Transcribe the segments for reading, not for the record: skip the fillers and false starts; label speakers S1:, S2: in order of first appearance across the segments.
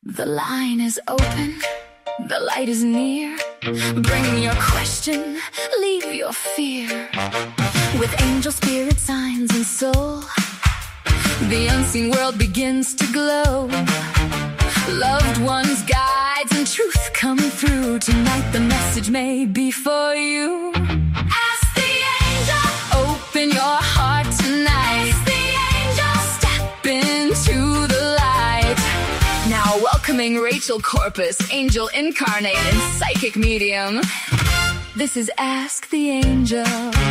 S1: The line is open, the light is near. Bring your question, leave your fear. With angel spirit signs and soul, the unseen world begins to glow. Loved ones, guides, and truth come through. Tonight the message may be for you. Ask the angel. Open your heart tonight. Ask the angel. Step into the light. Now welcoming Rachel Corpus, angel incarnate and psychic medium. This is Ask the Angel.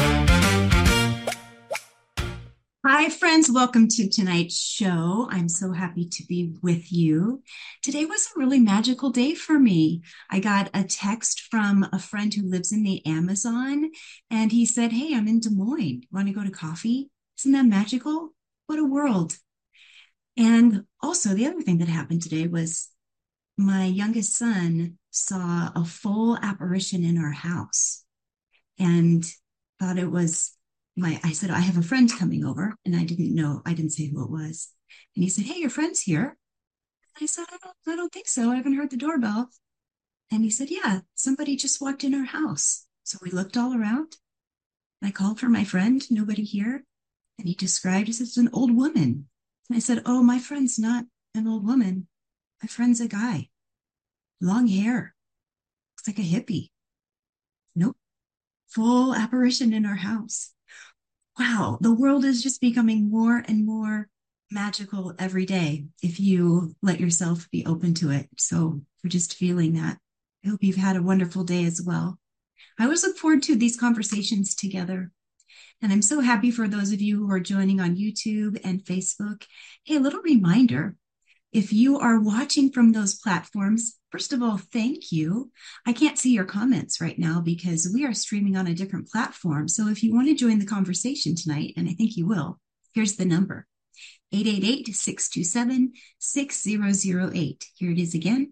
S2: Hi, friends. Welcome to tonight's show. I'm so happy to be with you. Today was a really magical day for me. I got a text from a friend who lives in the Amazon, and he said, "Hey, I'm in Des Moines. Want to go to coffee? Isn't that magical? What a world." And also, the other thing that happened today was my youngest son saw a full apparition in our house and thought it was I said, "I have a friend coming over," and I didn't say who it was. And he said, "Hey, your friend's here." I said, I don't think so. I haven't heard the doorbell." And he said, "Yeah, somebody just walked in our house." So we looked all around. I called for my friend, nobody here. And he described it as an old woman. And I said, "Oh, my friend's not an old woman. My friend's a guy. Long hair. Looks like a hippie." Nope. Full apparition in our house. Wow, the world is just becoming more and more magical every day if you let yourself be open to it. So we're just feeling that. I hope you've had a wonderful day as well. I always look forward to these conversations together. And I'm so happy for those of you who are joining on YouTube and Facebook. Hey, a little reminder, if you are watching from those platforms, first of all, thank you. I can't see your comments right now because we are streaming on a different platform. So if you want to join the conversation tonight, and I think you will, here's the number, 888-627-6008. Here it is again,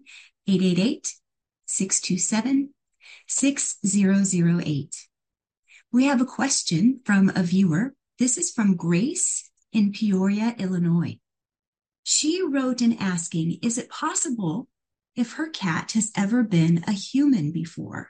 S2: 888-627-6008. We have a question from a viewer. This is from Grace in Peoria, Illinois. She wrote in asking, is it possible if her cat has ever been a human before?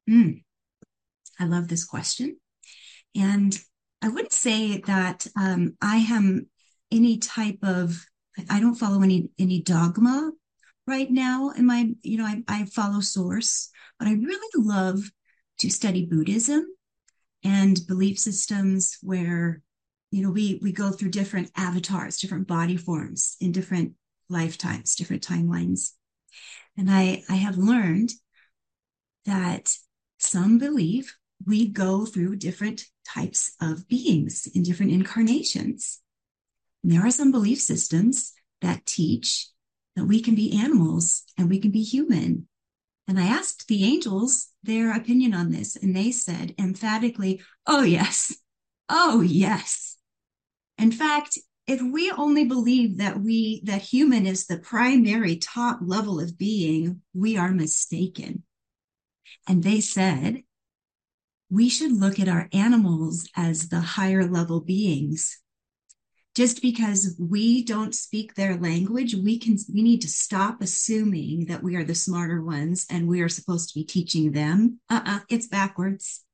S2: I love this question. And I wouldn't say that I am any type of, I don't follow any dogma right now in my, I follow source, but I really love to study Buddhism and belief systems where we go through different avatars, different body forms in different lifetimes, different timelines. And I have learned that some believe we go through different types of beings in different incarnations. And there are some belief systems that teach that we can be animals and we can be human. And I asked the angels their opinion on this, and they said emphatically, "Oh, yes. Oh, yes." In fact, if we only believe that human is the primary top level of being, we are mistaken. And they said we should look at our animals as the higher level beings. Just because we don't speak their language, we need to stop assuming that we are the smarter ones and we are supposed to be teaching them. It's backwards.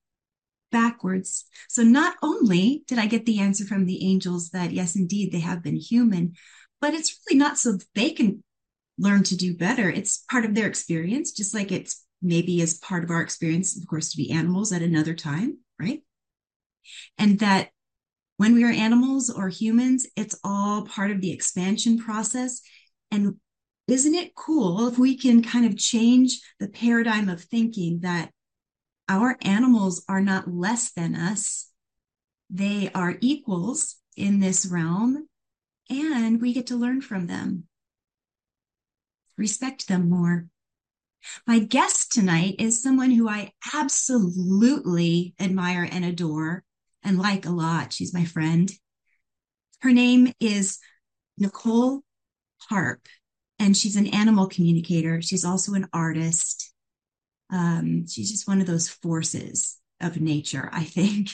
S2: So not only did I get the answer from the angels that yes, indeed, they have been human, but it's really not so they can learn to do better. It's part of their experience, just like it's maybe as part of our experience, of course, to be animals at another time, right? And that when we are animals or humans, it's all part of the expansion process. And isn't it cool if we can kind of change the paradigm of thinking that our animals are not less than us. They are equals in this realm, and we get to learn from them. Respect them more. My guest tonight is someone who I absolutely admire and adore and like a lot. She's my friend. Her name is Nicole Harp, and she's an animal communicator. She's also an artist. She's just one of those forces of nature, I think.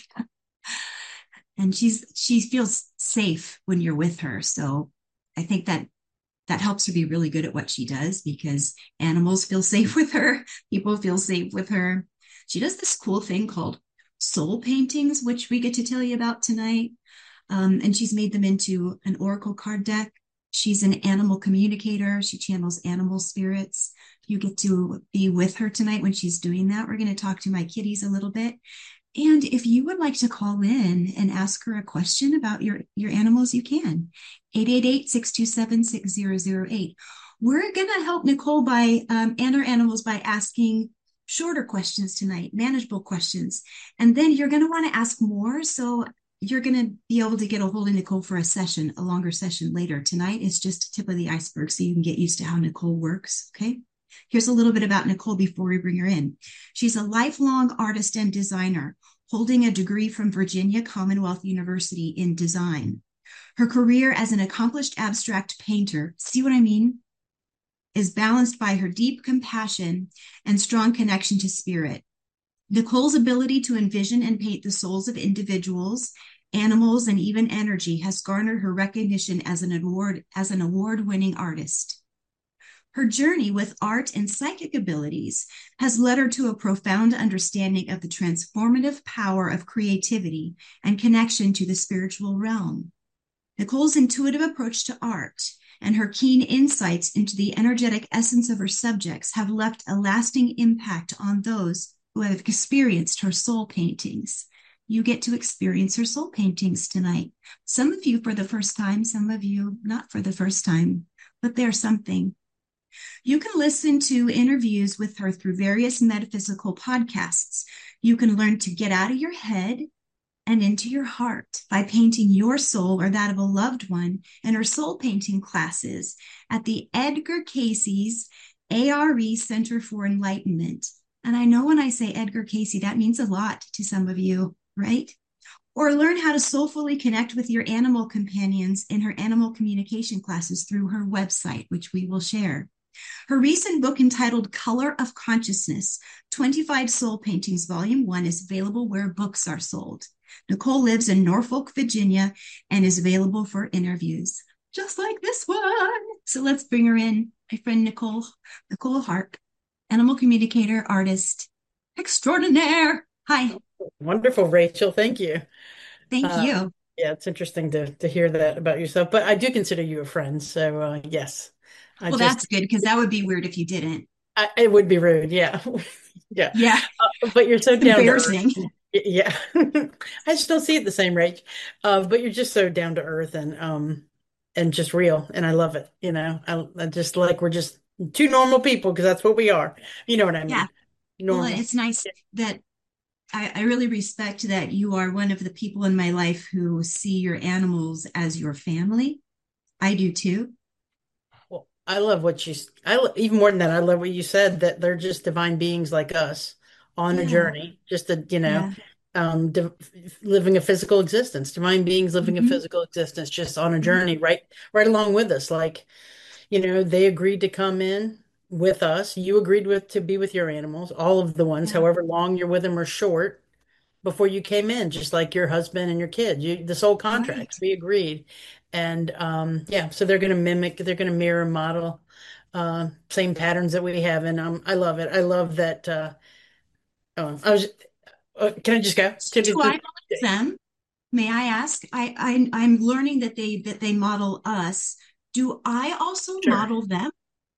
S2: And she feels safe when you're with her. So I think that that helps her be really good at what she does because animals feel safe with her. People feel safe with her. She does this cool thing called soul paintings, which we get to tell you about tonight. And she's made them into an oracle card deck. She's an animal communicator. She channels animal spirits. You get to be with her tonight when she's doing that. We're going to talk to my kitties a little bit. And if you would like to call in and ask her a question about your animals, you can. 888-627-6008. We're going to help Nicole and her animals by asking shorter questions tonight, manageable questions. And then you're going to want to ask more. So you're going to be able to get a hold of Nicole for a longer session later. Tonight is just a tip of the iceberg so you can get used to how Nicole works. Okay. Here's a little bit about Nicole before we bring her in. She's a lifelong artist and designer, holding a degree from Virginia Commonwealth University in design. Her career as an accomplished abstract painter, see what I mean, is balanced by her deep compassion and strong connection to spirit. Nicole's ability to envision and paint the souls of individuals, animals, and even energy has garnered her recognition as an award-winning artist. Her journey with art and psychic abilities has led her to a profound understanding of the transformative power of creativity and connection to the spiritual realm. Nicole's intuitive approach to art and her keen insights into the energetic essence of her subjects have left a lasting impact on those who have experienced her soul paintings. You get to experience her soul paintings tonight. Some of you for the first time, some of you not for the first time, but they're something. You can listen to interviews with her through various metaphysical podcasts. You can learn to get out of your head and into your heart by painting your soul or that of a loved one in her soul painting classes at the Edgar Cayce's ARE Center for Enlightenment. And I know when I say Edgar Cayce, that means a lot to some of you, right? Or learn how to soulfully connect with your animal companions in her animal communication classes through her website, which we will share. Her recent book entitled Color of Consciousness, 25 Soul Paintings, Volume 1 is available where books are sold. Nicole lives in Norfolk, Virginia, and is available for interviews, just like this one. So let's bring her in, my friend Nicole Harp, animal communicator, artist extraordinaire. Hi.
S3: Wonderful, Rachel. Thank you.
S2: Thank you.
S3: Yeah, it's interesting to hear that about yourself, but I do consider you a friend. So yes.
S2: That's good because that would be weird if you didn't.
S3: It would be rude. Yeah. Yeah.
S2: Yeah.
S3: But you're so down to earth.
S2: Embarrassing.
S3: Yeah. I just don't see it the same, Rach. But you're just so down to earth and just real. And I love it. You know, I just like we're just two normal people because that's what we are. You know what I mean?
S2: Yeah.
S3: Normal.
S2: Well, it's nice that I really respect that you are one of the people in my life who see your animals as your family. I do too.
S3: Well, I love even more than that, I love what you said, that they're just divine beings like us on a journey, just living a physical existence, divine beings living a physical existence, just on a journey, right along with us. Like, they agreed to come in with us. You agreed to be with your animals, all of the ones, however long you're with them or short, before you came in, just like your husband and your kid. The soul contract,
S2: Right.
S3: we agreed. And so they're going to mirror, model same patterns that we have. And I love it. I love that. Can I just go?
S2: Do I believe them? May I ask? I'm learning that they model us. Do I also
S3: Sure.
S2: model them?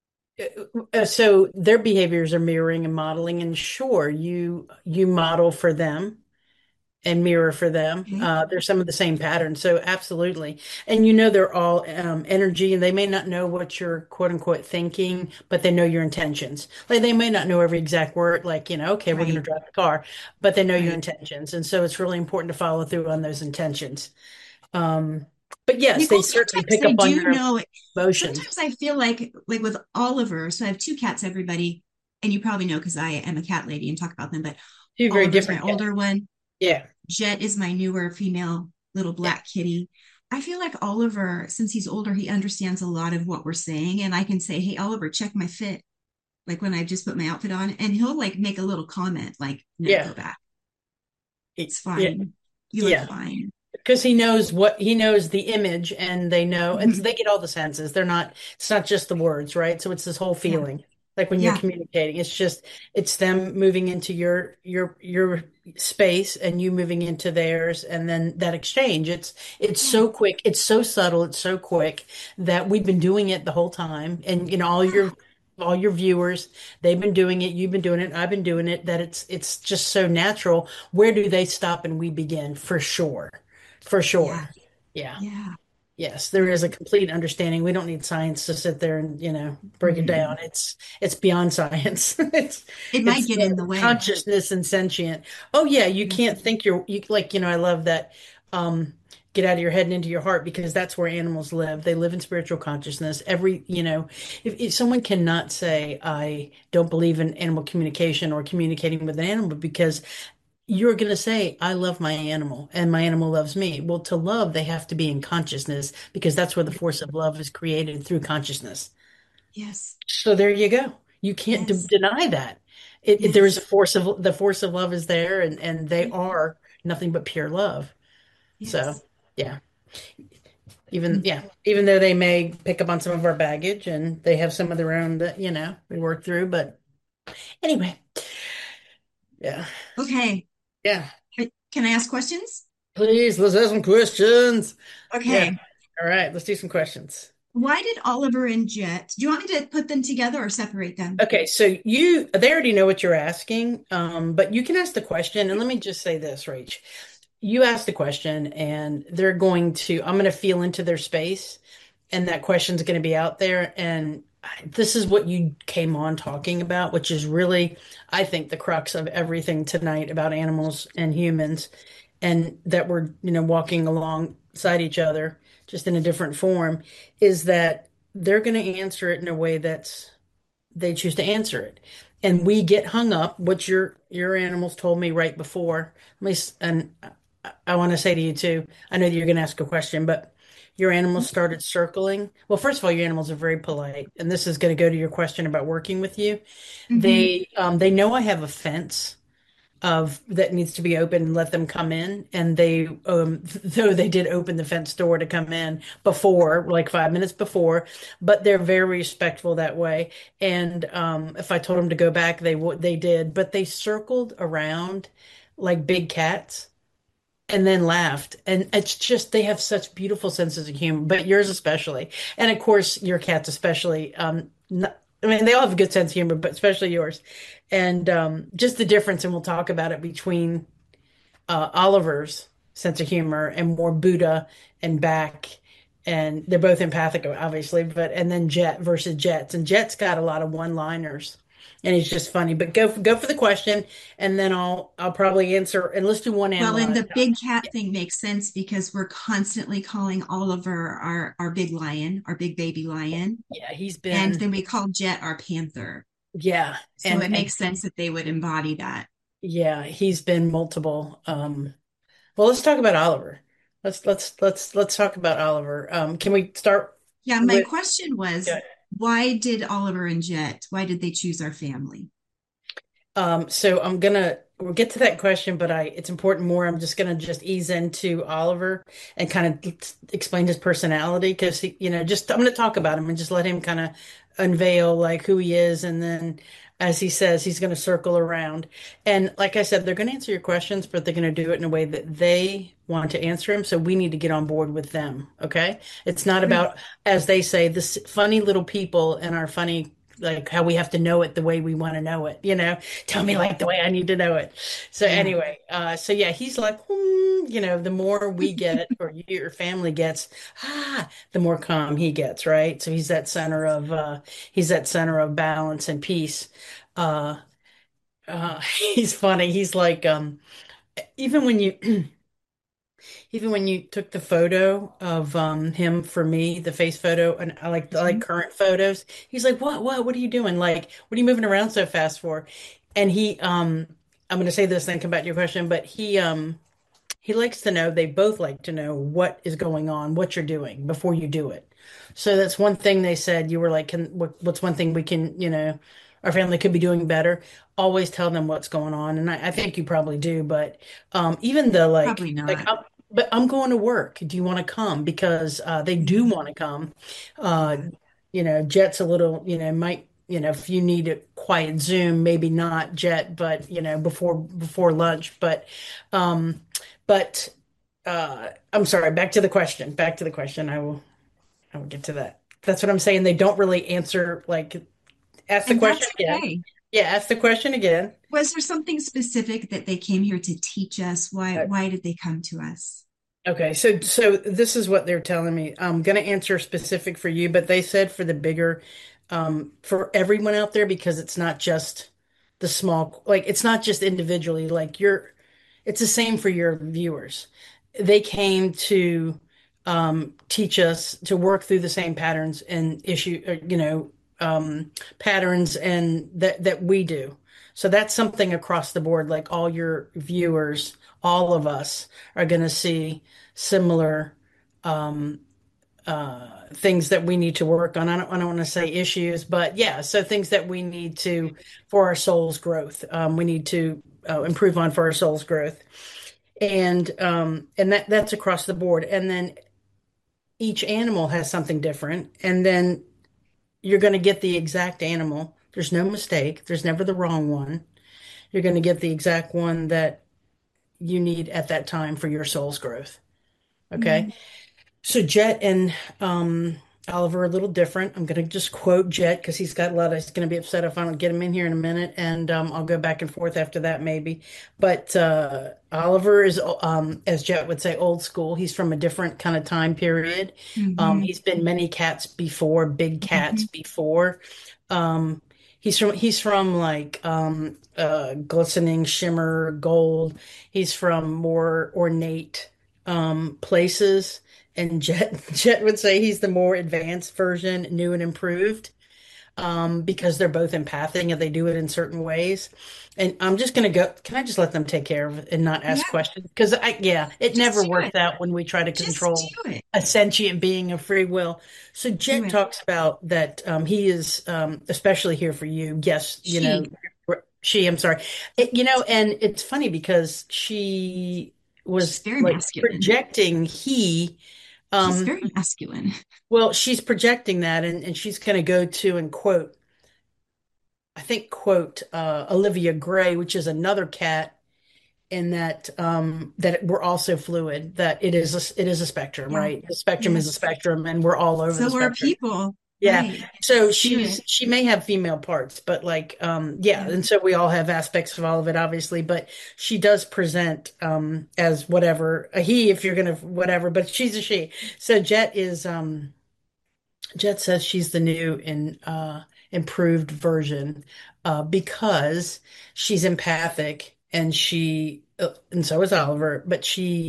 S3: So their behaviors are mirroring and modeling, and sure, you model for them and mirror for them.
S2: Okay.
S3: There's some of the same patterns. So absolutely. And they're all energy, and they may not know what you're quote unquote thinking, but they know your intentions. Like they may not know every exact word, like, okay, we're going to
S2: Right.
S3: drive the car, but they know your
S2: Right.
S3: intentions. And so it's really important to follow through on those intentions. But yes,
S2: Nicole,
S3: they certainly
S2: sometimes
S3: pick
S2: I
S3: up on
S2: do
S3: your
S2: know.
S3: emotions.
S2: Sometimes I feel like with Oliver. So I have two cats, everybody, and you probably know because I am a cat lady and talk about them. But
S3: Two very
S2: Oliver's my
S3: different cats.
S2: older one.
S3: Yeah.
S2: Jet is my newer female little
S3: Yeah.
S2: black kitty. I feel like Oliver, since he's older, he understands a lot of what we're saying. And I can say, hey, Oliver, check my fit. Like when I just put my outfit on, and he'll like make a little comment like, no,
S3: Yeah.
S2: go back. It's
S3: Yeah.
S2: fine. You look
S3: Yeah.
S2: fine.
S3: because he knows the image, and they know, and
S2: Mhm.
S3: they get all the senses. They're not, it's not just the words, right? So it's this whole
S2: Yeah.
S3: feeling. Like when you're
S2: Yeah.
S3: communicating, it's them moving into your space and you moving into theirs, and then that exchange. It's
S2: Yeah.
S3: so quick, it's so subtle, it's so quick that we've been doing it the whole time. And
S2: Yeah.
S3: all your viewers, they've been doing it, you've been doing it, I've been doing it, that it's just so natural. Where do they stop and we begin? For sure. For
S2: Yeah.
S3: sure. Yeah.
S2: Yeah.
S3: Yes, there
S2: Yeah.
S3: is a complete understanding. We don't need science to sit there and, break it down.
S2: Mm.
S3: It's beyond science.
S2: It might
S3: It's
S2: get in the way.
S3: consciousness and sentient. Oh yeah, you
S2: Yeah.
S3: can't think you like, I love that um get out of your head and into your heart, because that's where animals live. They live in spiritual consciousness. If someone cannot say I don't believe in animal communication or communicating with an animal, because you're going to say, I love my animal and my animal loves me. Well, to love, they have to be in consciousness, because that's where the
S2: Yeah.
S3: force of love is created, through consciousness.
S2: Yes.
S3: So there you go. You can't
S2: Yes.
S3: deny that. There is
S2: Yes.
S3: the force of love is there, and they
S2: Yeah.
S3: are nothing but pure love. So
S2: Yes.
S3: yeah,
S2: Mm.
S3: even though they may pick up on some of our baggage and they have some of their own that, we work through. But anyway, yeah,
S2: Okay.
S3: yeah.
S2: Can I ask questions?
S3: Please, let's have some questions. Yeah.
S2: Okay.
S3: All right, let's do some questions.
S2: Why did Oliver and Jet, do you want me to put them together or separate them?
S3: Okay, so they already know what you're asking, but you can ask the question. And let me just say this, Rach. You ask the question, and I'm going to feel into their space, and that question's going to be out there. And this is what you came on talking about, which is really, I think, the crux of everything tonight about animals and humans, and that we're, walking alongside each other, just in a different form, is that they're going to answer it in a way that's they choose to answer it. And we get hung up, what your animals told me right before. And I want to say to you too, I know that you're going to ask a question, but your animals started circling. Well, first of all, your animals are very polite, and this is going to go to your question about working with you.
S2: Mm-hmm.
S3: They know I have a fence of that needs to be open and let them come in. And they, though they did open the fence door to come in before, like 5 minutes before, but they're very respectful that way. And if I told them to go back, they did, but they circled around like big cats and then laughed. And it's just, they have such beautiful senses of humor, but yours especially. And of course, your cats especially. I mean, they all have a good sense of humor, but especially yours. And just the difference, and we'll talk about it, between Oliver's sense of humor and more Buddha and back. And they're both empathic, obviously, and then Jet versus Jets. And Jet's got a lot of one-liners. And he's just funny. But go for the question, and then I'll probably answer. And let's do one
S2: Well,
S3: animal
S2: and
S3: at a
S2: the
S3: time.
S2: big cat thing makes sense because we're constantly calling Oliver our big lion, our big baby lion.
S3: Yeah, he's
S2: And
S3: been
S2: then we call Jet our panther.
S3: yeah,
S2: So it
S3: and
S2: makes sense that they would embody that.
S3: yeah, he's been multiple. Well, let's talk about Oliver. Let's talk about Oliver. Can we start
S2: Yeah, my
S3: with?
S2: question was,
S3: Yeah.
S2: why did Oliver and Jet, why did they choose our family?
S3: So we'll get to that question, but it's important more. I'm just gonna just ease into Oliver and kind of explain his personality, because I'm gonna talk about him and just let him kind of unveil like who he is, and then, as he says, he's gonna circle around. And like I said, they're gonna answer your questions, but they're gonna do it in a way that they want to answer him. So we need to get on board with them. Okay? It's not
S2: Great.
S3: about, as they say, this funny little people and our funny, like how we have to know it the way we want to know it, tell me like the way I need to know it. So
S2: Yeah.
S3: anyway, so yeah, he's like, the more we get, or your family gets, the more calm he gets, right? So he's that center of balance and peace. Uh, he's funny. He's like, even when you even when you took the photo of him for me, the face photo, and I like
S2: Mhm.
S3: current photos, he's like, what are you doing? Like, what are you moving around so fast for? And I'm gonna say this, then come back to your question, but he likes to know, they both like to know what is going on, what you're doing before you do it. So that's one thing they said. You were like, what's one thing we can, our family could be doing better? Always tell them what's going on. And I think you probably do, but even the
S2: Probably not.
S3: but I'm going to work. Do you want to come? Because they do
S2: Yeah.
S3: want to come. Uh,
S2: Yeah.
S3: Jet's a little, might, if you need a quiet Zoom, maybe not Jet, but before lunch. Um, but I'm sorry. Back to the question. Back to the question. I will get to that. That's what I'm saying. They don't really answer, like, ask the
S2: And
S3: question
S2: that's
S3: again.
S2: okay.
S3: Yeah, ask the question again.
S2: Was there something specific that they came here to teach us? Why did they come to us?
S3: Okay, so this is what they're telling me. I'm going to answer specific for you, but they said for the bigger, for everyone out there, because it's not just the small, like it's not just individually, it's the same for your viewers. They came to teach us to work through the same patterns and patterns and that we do. So that's something across the board, like all your viewers, all of us are going to see similar um, things that we need to work on. I don't want to say issues, but yeah, so things that we need to for our soul's growth. We need to improve on for our soul's growth, and that's across the board. And then each animal has something different, and then you're going to get the exact animal. There's no mistake. There's never the wrong one. You're going to get the exact one that you need at that time for your soul's growth. Okay.
S2: Mm.
S3: So Jet and Oliver are a little different. I'm going to just quote Jet because he's got a lot. He's going to be upset if I don't get him in here in a minute, and I'll go back and forth after that maybe. But Oliver is, as Jet would say, old school. He's from a different kind of time period.
S2: Hmm.
S3: He's been many cats before, big cats
S2: Hmm.
S3: before. Um, he's from like glistening shimmer gold. He's from more ornate places. And Jet would say he's the more advanced version, new and improved, because they're both empathic and they do it in certain ways. And I'm just gonna go. Can I just let them take care of it and not ask
S2: Yeah,
S3: questions? Because yeah, it never
S2: just do
S3: works
S2: it.
S3: out when we try to
S2: Just
S3: control
S2: do it.
S3: a sentient being of free will. So
S2: Do
S3: Jet
S2: it.
S3: talks about that he is especially here for you. Yes,
S2: She.
S3: she. I'm sorry, and it's funny because she
S2: She's
S3: was
S2: very
S3: like
S2: masculine.
S3: projecting he.
S2: She's
S3: Um,
S2: very masculine.
S3: well, she's projecting that, and she's going to go to and quote, I think, quote Olivia Gray, which is another cat, in that we're also fluid, that it is a spectrum,
S2: Yeah.
S3: right? The spectrum is a
S2: Yes.
S3: spectrum, and we're all over the
S2: So are
S3: spectrum.
S2: people.
S3: Yeah.
S2: Right.
S3: So
S2: Do it.
S3: she may have female parts, but like yeah,
S2: Yeah.
S3: and so we all have aspects of all of it, obviously, but she does present as whatever, a he if you're gonna whatever, but she's a she. So Jet says she's the new and improved version because she's empathic and so is Oliver, but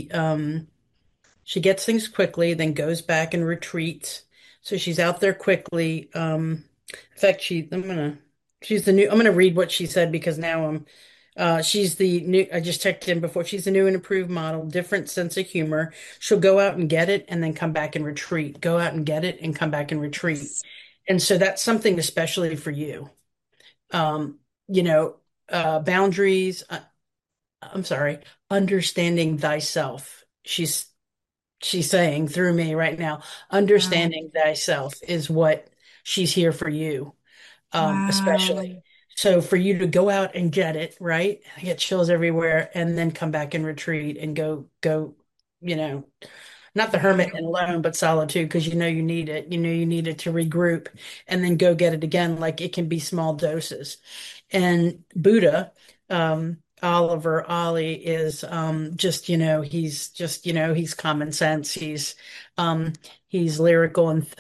S3: she gets things quickly, then goes back and retreats. So she's out there quickly. In fact, I'm gonna read what she said because now she's the new, I just checked in before. She's the new and improved model, different sense of humor. She'll go out and get it and then come back and retreat. Go out and get it and come back and retreat.
S2: Yes.
S3: And so that's something especially for you. Um, you know, boundaries, I'm sorry, understanding thyself. She's saying through me right now,
S2: Wow.
S3: understanding thyself is what she's here for you, especially.
S2: Wow.
S3: So for you to go out and get it, right? I get chills everywhere, and then come back and retreat and go, you know, not the hermit
S2: Wow.
S3: and alone, but solitude, because you know you need it. You know you need it to regroup and then go get it again. Like it can be small doses. And Buddha, Oliver Ollie is just, he's common sense. He's lyrical and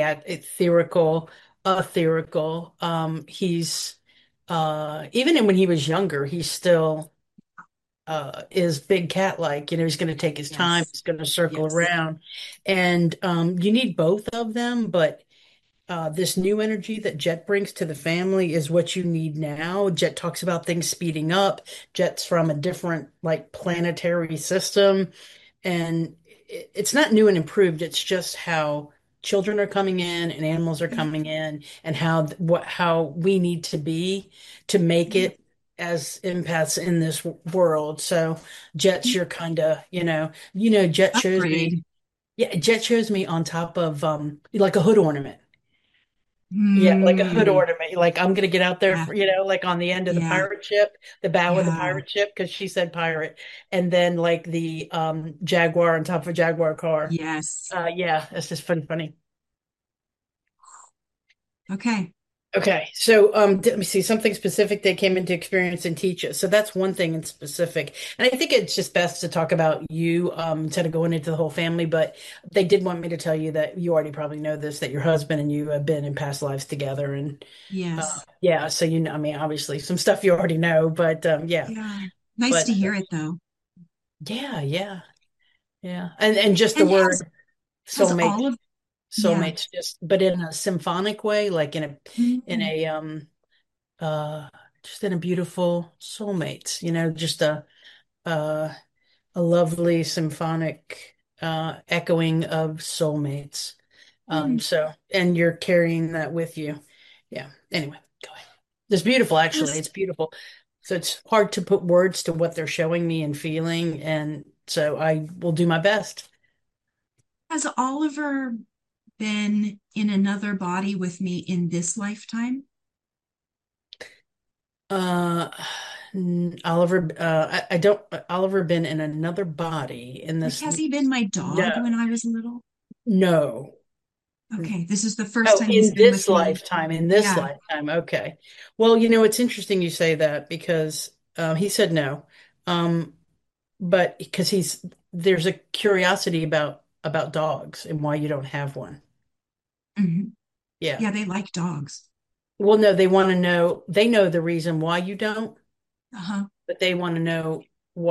S3: ethereal. He's even when he was younger, he still is big cat like. He's going to take his time.
S2: Yes.
S3: He's going to circle
S2: Yes.
S3: around, and you need both of them. But this new energy that Jet brings to the family is what you need now. Jet talks about things speeding up. Jet's from a different like planetary system, and it's not new and improved. It's just how children are coming in and animals are
S2: Yeah.
S3: coming in, and how we need to be to make
S2: Yeah.
S3: it as empaths in this world. So Jet's your kind of, Jet shows me,
S2: Upgrade.
S3: yeah, Jet shows me on top of like a hood ornament. Yeah, like a hood
S2: Hmm.
S3: ornament. Like I'm gonna get out there
S2: Yeah.
S3: for, like on the end of the
S2: Yeah.
S3: pirate ship, the bow of the
S2: Yeah.
S3: pirate ship, because she said pirate, and then like the Jaguar on top of a Jaguar car.
S2: Yes.
S3: Yeah, that's just funny.
S2: Okay.
S3: Okay, so let me see something specific they came into experience and teach us. So that's one thing in specific, and I think it's just best to talk about you instead of going into the whole family. But they did want me to tell you that you already probably know this, that your husband and you have been in past lives together, and
S2: Yes.
S3: yeah, so I mean, obviously some stuff you already know, but yeah,
S2: Yeah. Nice
S3: but
S2: to hear it though.
S3: yeah, and just the
S2: And has
S3: word
S2: has
S3: soulmate,
S2: all of yeah.
S3: soulmates, just but in a symphonic way, like in
S2: Mhm.
S3: a uh just in a beautiful soulmates, just uh a lovely symphonic echoing of soulmates.
S2: Hmm.
S3: So and you're carrying that with you. Yeah. Anyway, go ahead. It's beautiful, actually.
S2: Has
S3: It's beautiful. So it's hard to put words to what they're showing me and feeling, and so I will do my best.
S2: has Oliver been in another body with me in this lifetime?
S3: Uh, Oliver, I don't, Oliver been in another body in
S2: Like,
S3: this.
S2: has he been my dog
S3: No,
S2: when I was little?
S3: no.
S2: Okay, this is the first
S3: Oh,
S2: time he's been with me.
S3: in this
S2: Yeah.
S3: lifetime. Okay. Well, it's interesting you say that because he said no. Um, but because there's a curiosity about dogs and why you don't have one.
S2: Mhm.
S3: Yeah.
S2: Yeah, they like dogs.
S3: Well, no, they want to know, they know the reason why you don't,
S2: Uh-huh.
S3: but they want to know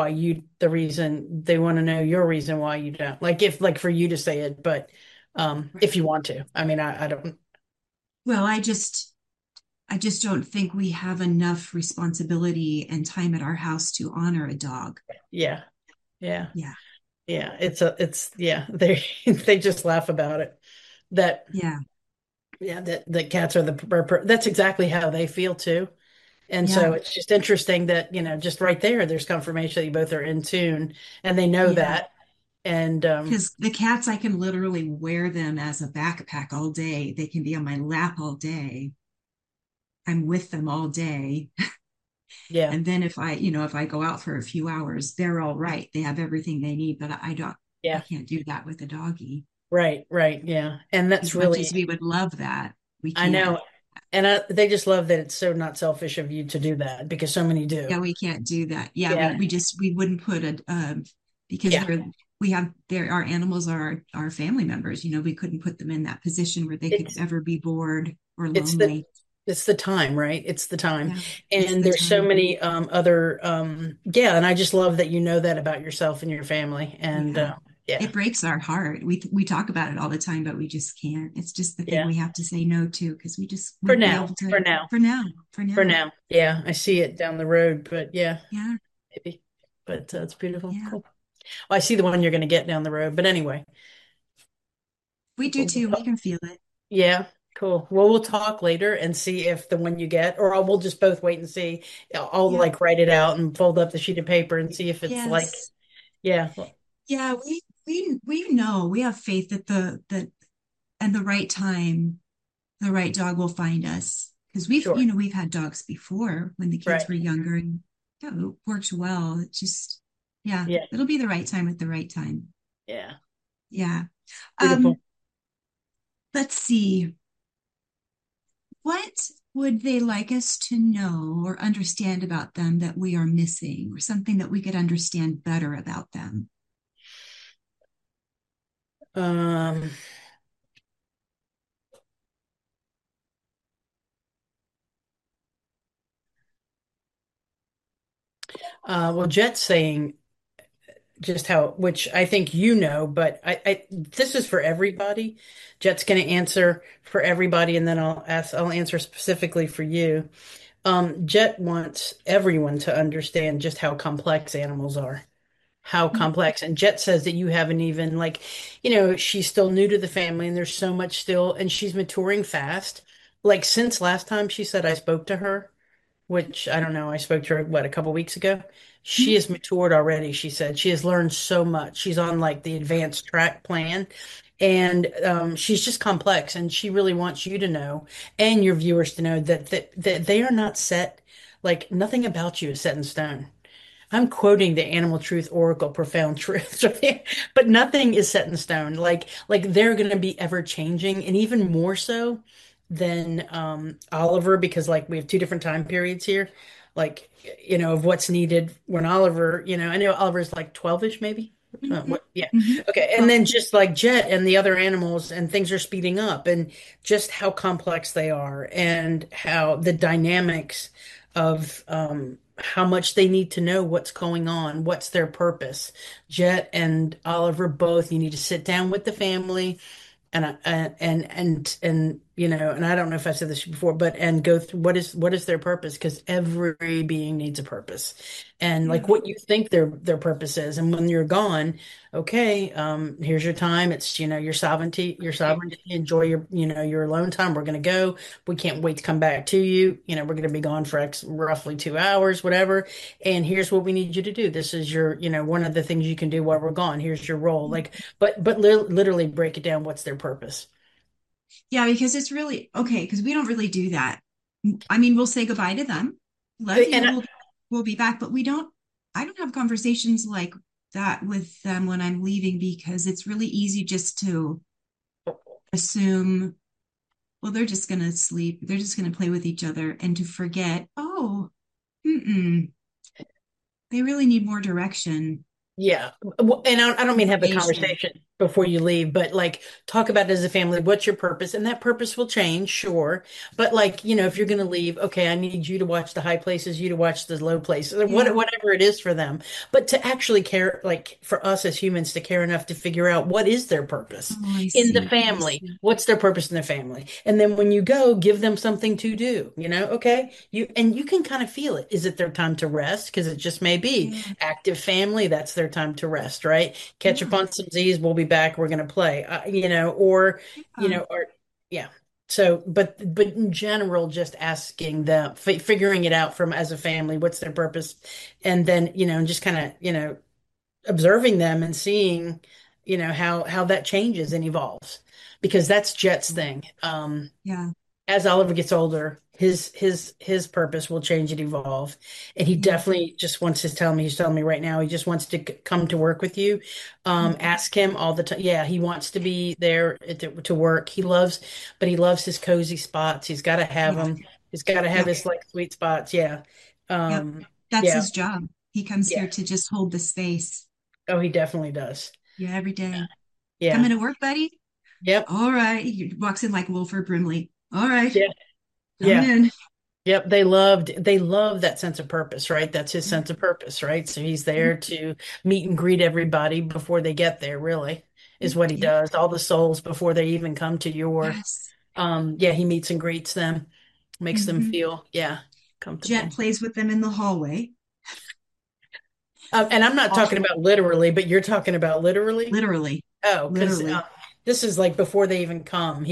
S3: they want to know your reason why you don't. Like if like for you to say it, but if
S2: Right.
S3: you want to. I mean, I don't.
S2: Well, I just don't think we have enough responsibility and time at our house to honor a dog.
S3: Yeah. Yeah.
S2: Yeah.
S3: Yeah. It's yeah, they they just laugh about it. That
S2: Yeah.
S3: yeah, that cats are that's exactly how they feel too. And so
S2: Yeah.
S3: it's just interesting that, just right there, there's confirmation that you both are in tune and they know
S2: Yeah.
S3: that. And
S2: Because the cats, I can literally wear them as a backpack all day. They can be on my lap all day. I'm with them all day.
S3: yeah,
S2: And then if I go out for a few hours, they're all right. They have everything they need, but I
S3: yeah,
S2: can't do that with a doggy.
S3: right, yeah. And that's
S2: As much as
S3: really,
S2: we would love that, we
S3: I
S2: can't.
S3: know. And they just love that it's so not selfish of you to do that because so many do.
S2: Yeah, we can't do that. Yeah, we
S3: Yeah,
S2: we just we wouldn't put because
S3: yeah.
S2: our animals are our family members. We couldn't put them in that position where they could
S3: It's
S2: ever be bored or
S3: it's the
S2: lonely.
S3: it's the time, right? It's the time.
S2: Yeah, it's
S3: And
S2: the
S3: there's so
S2: time.
S3: many other yeah, and I just love that you know that about yourself and your family. And
S2: Yeah.
S3: yeah,
S2: It breaks our heart. We talk about it all the time, but we just can't. It's just the thing
S3: yeah.
S2: we have to say no to because we just
S3: For
S2: wouldn't be
S3: now,
S2: able to
S3: for now,
S2: for now, for
S3: for
S2: now.
S3: now. Yeah, I see it down the road, but yeah,
S2: Yeah,
S3: maybe. But it's beautiful.
S2: yeah.
S3: Cool. Well, I see the one you're going to get down the road, but anyway.
S2: We do
S3: We'll
S2: too. We
S3: talk-
S2: can feel it.
S3: Yeah, cool. Well, we'll talk later and see if the one you get, or we'll just both wait and see. I'll
S2: Yeah.
S3: like write it out and fold up the sheet of paper and see if it's like,
S2: Yes.
S3: yeah,
S2: Yeah, we know. We have faith that the and the right time, the right dog will find us. Because
S3: sure.
S2: we've had dogs before when the kids
S3: Right.
S2: were younger and yeah, it worked well. It just yeah,
S3: Yeah.
S2: it'll be the right time at the right time.
S3: Yeah.
S2: Yeah.
S3: Beautiful.
S2: Um, let's see. What would they like us to know or understand about them that we are missing, or something that we could understand better about them?
S3: Um, well, Jet's saying just how, which I think but this is for everybody. Jet's going to answer for everybody, and then I'll answer specifically for you. Jet wants everyone to understand just how complex animals are, how complex. And Jet says that you haven't even like, she's still new to the family, and there's so much still, and she's maturing fast. Like since last time she said I spoke to her. which I don't know, I spoke to her, what, a couple weeks ago. She
S2: Mhm.
S3: has matured already, she said. She has learned so much. She's on like the advanced track plan. And she's just complex, and she really wants you to know and your viewers to know that they are not set, like nothing about you is set in stone. I'm quoting the Animal Truth Oracle, profound truths, but nothing is set in stone. Like they're going to be ever changing, and even more so than Oliver, because like we have two different time periods here, like of what's needed when Oliver, I know Oliver's like 12-ish maybe.
S2: Mhm.
S3: Yeah.
S2: Mhm.
S3: Okay. And
S2: 12.
S3: then just like Jet and the other animals, and things are speeding up, and just how complex they are, and how the dynamics of how much they need to know what's going on, what's their purpose. Jet and Oliver both, you need to sit down with the family and I don't know if I said this before, but and go through what is their purpose, because every being needs a purpose, and
S2: Yeah.
S3: like what you think their purpose is, and when you're gone, okay, here's your time. It's your sovereignty. Enjoy your alone time. We're gonna go. We can't wait to come back to you. We're gonna be gone for roughly 2 hours, whatever. And here's what we need you to do. This is one of the things you can do while we're gone. Here's your role. Like, but literally break it down. What's their purpose?
S2: Yeah, because it's really okay, because we don't really do that. I mean, we'll say goodbye to them. Love you.
S3: And
S2: We'll be back, but I don't have conversations like that with them when I'm leaving, because it's really easy just to assume, well, they're just going to sleep. They're just going to play with each other, and to forget, oh, they really need more direction,
S3: Yeah. Well, and I don't mean have the
S2: information.
S3: conversation before you leave, but like talk about it as a family. What's your purpose? And that purpose will change, sure. But like, if you're going to leave, okay, I need you to watch the high places, you to watch the low places, or
S2: Yeah.
S3: whatever it is for them. But to actually care, like for us as humans to care enough to figure out what is their purpose
S2: Oh, I
S3: in the
S2: see. I
S3: family.
S2: see.
S3: What's their purpose in the family? And then when you go, give them something to do, okay? You can kind of feel it. Is it their time to rest? Because it just may be
S2: Yeah.
S3: active family, that's their time to rest, right? Catch up
S2: Yeah.
S3: on some Z's, we'll be back, we're going to play, or,
S2: Yeah.
S3: or, yeah. So, but in general, just asking them, figuring it out from as a family, what's their purpose, and then, just kind of, observing them and seeing, how that changes and evolves, because that's Jet's thing.
S2: Yeah.
S3: As Oliver gets older, his purpose will change and evolve. And he
S2: Yeah.
S3: definitely just wants to tell me, he's telling me right now, he just wants to come to work with you.
S2: Mhm.
S3: Ask him all the time. Yeah, he wants to be there to work. But he loves his cozy spots. He's got to have
S2: Yeah.
S3: them. He's got to have
S2: Yep.
S3: his like sweet spots. Yeah.
S2: Yep.
S3: Um,
S2: That's
S3: yeah,
S2: his job. He comes
S3: yeah.
S2: here to just hold the space.
S3: Oh, he definitely does.
S2: Yeah, every day.
S3: Yeah.
S2: Coming to work, buddy?
S3: Yep.
S2: All right. He walks in like Wilford Brimley. All right.
S3: Yeah.
S2: Coming
S3: Yeah.
S2: in.
S3: Yep, they love that sense of purpose, right? That's his sense of purpose, right? So he's there to meet and greet everybody before they get there, really, is what he
S2: Yeah.
S3: does. All the souls before they even come to your
S2: Yes.
S3: yeah, he meets and greets them, makes them
S2: Hmm.
S3: feel, yeah,
S2: Jet
S3: comfortable.
S2: plays with them in the hallway.
S3: And I'm not
S2: Oh,
S3: talking about literally, but you're talking about literally.
S2: literally.
S3: Oh, because
S2: Literally.
S3: this is like before they even come.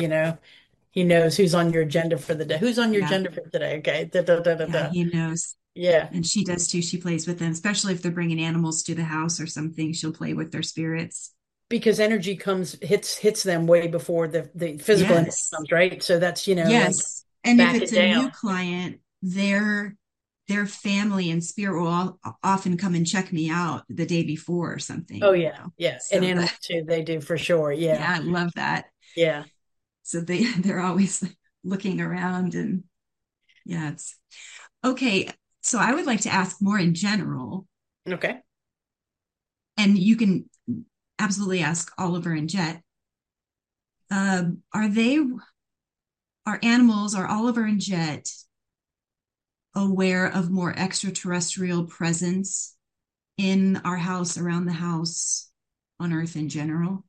S3: He knows who's on your agenda for the day. Who's on your
S2: Yeah.
S3: agenda for today? Okay. Da, da, da, da,
S2: Yeah.
S3: da.
S2: He knows.
S3: Yeah.
S2: And she does too. She plays with them, especially if they're bringing animals to the house or something. She'll play with their spirits.
S3: Because energy hits them way before the physical energy
S2: Yes.
S3: comes, right? So that's like
S2: Yes. And if
S3: back
S2: it's
S3: it
S2: a new
S3: down.
S2: client, their family and spirit will often come and check me out the day before or
S3: Oh
S2: something,
S3: yeah, yeah, and
S2: So
S3: animals too, they do for sure.
S2: yeah,
S3: Yeah,
S2: I love that.
S3: yeah.
S2: So they're always looking around, and yeah, it's okay. So I would like to ask more in general,
S3: Okay.
S2: and you can absolutely ask Oliver and Jet. Are they are animals? Are Oliver and Jet aware of more extraterrestrial presence in our house, around the house, on Earth in general?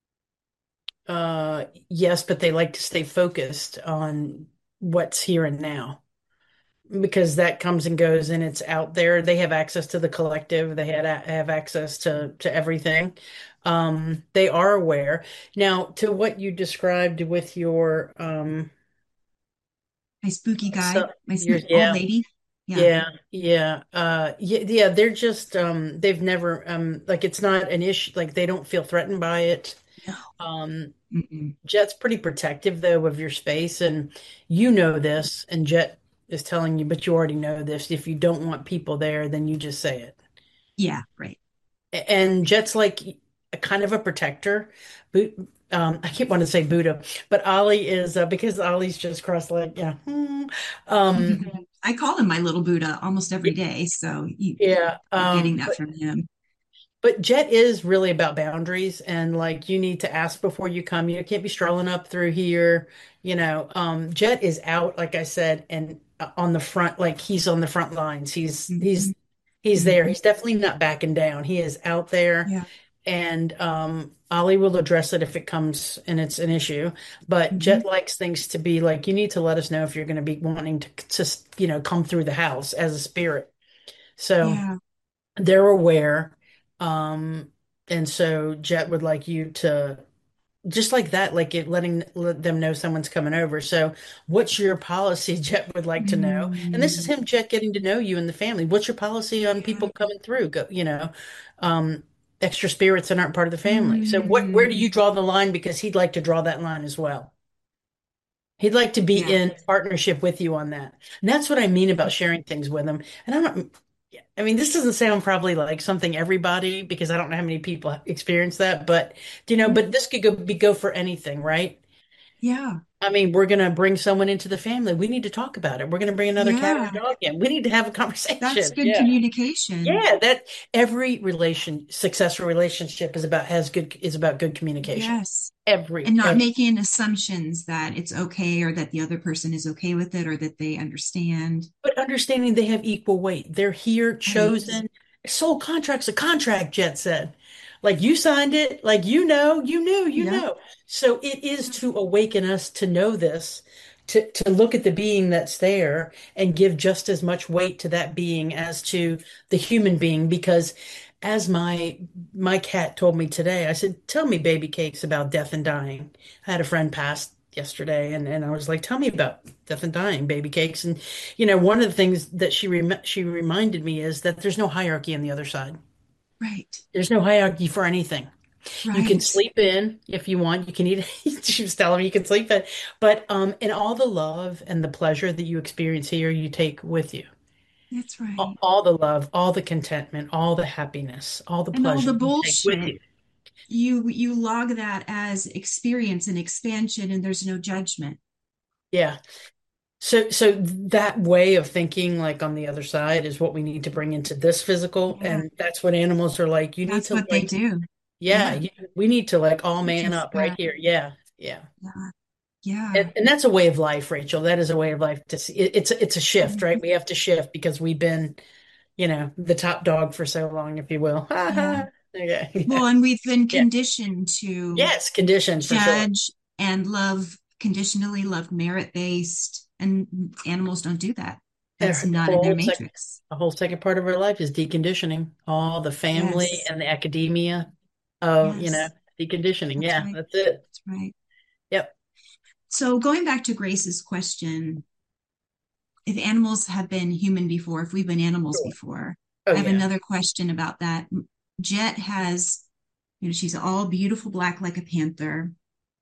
S3: Yes, but they like to stay focused on what's here and now, because that comes and goes and it's out there. They have access to the collective. They have access to everything. They are aware. Now, to what you described with your
S2: My spooky guy,
S3: So
S2: my
S3: you're,
S2: old
S3: yeah,
S2: lady. Yeah.
S3: yeah, yeah, yeah. They're just, they've never, like, it's not an issue. Like, they don't feel threatened by it.
S2: No.
S3: Um,
S2: Mm-mm.
S3: Jet's pretty protective though of your space, and you know this, and Jet is telling you, but you already know this. If you don't want people there, then you just say it.
S2: Yeah, right.
S3: And Jet's like a kind of a protector. But I keep wanting to say Buddha, but Ollie is because Ollie's just cross-legged. Yeah. Um,
S2: I call him my little Buddha almost every day, so
S3: yeah.
S2: you're getting that from him.
S3: But Jet is really about boundaries, and like you need to ask before you come. You can't be strolling up through here. Jet is out, like I said, and on the front, like he's on the front lines. He's
S2: Mhm.
S3: he's he's there.
S2: Mhm.
S3: He's definitely not backing down. He is out there,
S2: Yeah.
S3: and Ollie will address it if it comes and it's an issue. But
S2: Mhm.
S3: Jet likes things to be like you need to let us know if you're going to be wanting to come through the house as a spirit. So
S2: Yeah.
S3: they're aware. Um, and so Jet would like you to just like that, like let them know someone's coming over. So what's your policy? Jet would like to know. And this is
S2: Mm.
S3: him, Jet, getting to know you and the family. What's your policy on
S2: Yeah.
S3: people coming through? Um, extra spirits that aren't part of the family. So where do
S2: Mm.
S3: you draw the line? Because he'd like to draw that line as well. He'd like to be
S2: Yeah.
S3: in partnership with you on that. And that's what I mean about sharing things with him. And I'm not, I mean, this doesn't sound probably like something everybody, because I don't know how many people experience that, but but this could go for anything, right?
S2: Yeah.
S3: I mean, we're going to bring someone into the family. We need to talk about it. We're going to bring another cat or
S2: Yeah.
S3: a dog in. We need to have a
S2: That's
S3: conversation.
S2: good
S3: Yeah.
S2: communication.
S3: Yeah, that every successful relationship is about good communication.
S2: Yes. And
S3: Every,
S2: not
S3: every
S2: making assumptions that it's okay or that the other person is okay with it or that they understand.
S3: But understanding they have equal weight. They're here,
S2: Right.
S3: chosen. Soul contract's a contract, Jet said. Like you signed it, like you
S2: Yep.
S3: know. So it is to awaken us to know this, to look at the being that's there and give just as much weight to that being as to the human being. Because as my cat told me today, I said, "Tell me, baby cakes, about death and dying." I had a friend pass yesterday, and I was like, "Tell me about death and dying, baby cakes." And one of the things that she reminded me is that there's no hierarchy on the other side.
S2: Right.
S3: There's no hierarchy for anything. You can
S2: Right.
S3: sleep in if you want. You can eat. She was telling me you can sleep in, but and all the love and the pleasure that you experience here, you take with you.
S2: That's
S3: All,
S2: right.
S3: all the love, all the contentment, all the happiness, all the
S2: And all
S3: pleasure
S2: the
S3: you take with
S2: bullshit,
S3: you.
S2: you log that as experience and expansion, and there's no judgment.
S3: Yeah. So that way of thinking, like on the other side, is what we need to bring into this physical,
S2: Yeah.
S3: and that's what animals are like. You need
S2: That's
S3: to
S2: what they
S3: like,
S2: do.
S3: yeah,
S2: Yeah.
S3: we need to like all
S2: You
S3: man
S2: just
S3: up right
S2: got,
S3: here. Yeah, yeah.
S2: yeah. Yeah.
S3: And that's a way of life, Rachel. That is a way of life to see. It's a shift, right?
S2: Mhm.
S3: We have to shift because we've been, the top dog for so long, if you will. Ha
S2: Yeah.
S3: ha. Okay.
S2: Well, and we've been
S3: Yeah.
S2: conditioned to
S3: Yes, conditioned for sure.
S2: judge and love conditionally, love merit based, and animals don't do that. That's
S3: The
S2: not in their
S3: whole second,
S2: matrix.
S3: the whole second part of our life is deconditioning. All the family
S2: Yes.
S3: and the academia of,
S2: Yes.
S3: deconditioning.
S2: That's
S3: Yeah,
S2: right.
S3: that's it.
S2: That's right.
S3: Yep.
S2: So going back to Grace's question, if animals have been human before, if we've been animals
S3: Sure.
S2: before,
S3: Oh
S2: I have
S3: yeah.
S2: another question about that. Jet has, she's all beautiful black like a panther,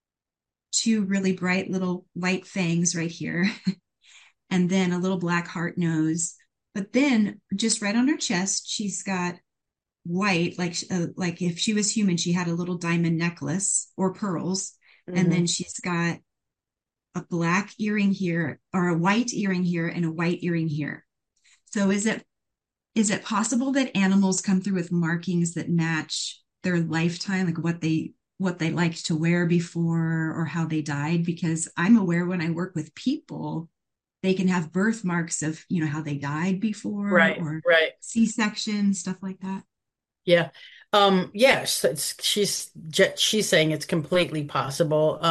S2: two really bright little white fangs right here, and then a little black heart nose. But then just right on her chest, she's got white, like if she was human, she had a little diamond necklace or pearls, and
S3: Hmm.
S2: then she's got a black earring here, or a white earring here, and a white earring here. So is it possible that animals come through with markings that match their lifetime, like what they liked to wear before or how they died? Because I'm aware when I work with people, they can have birthmarks of, how they died before
S3: Right.
S2: or
S3: Right.
S2: C-section, stuff like that.
S3: Yeah. Yes, she's saying it's completely possible.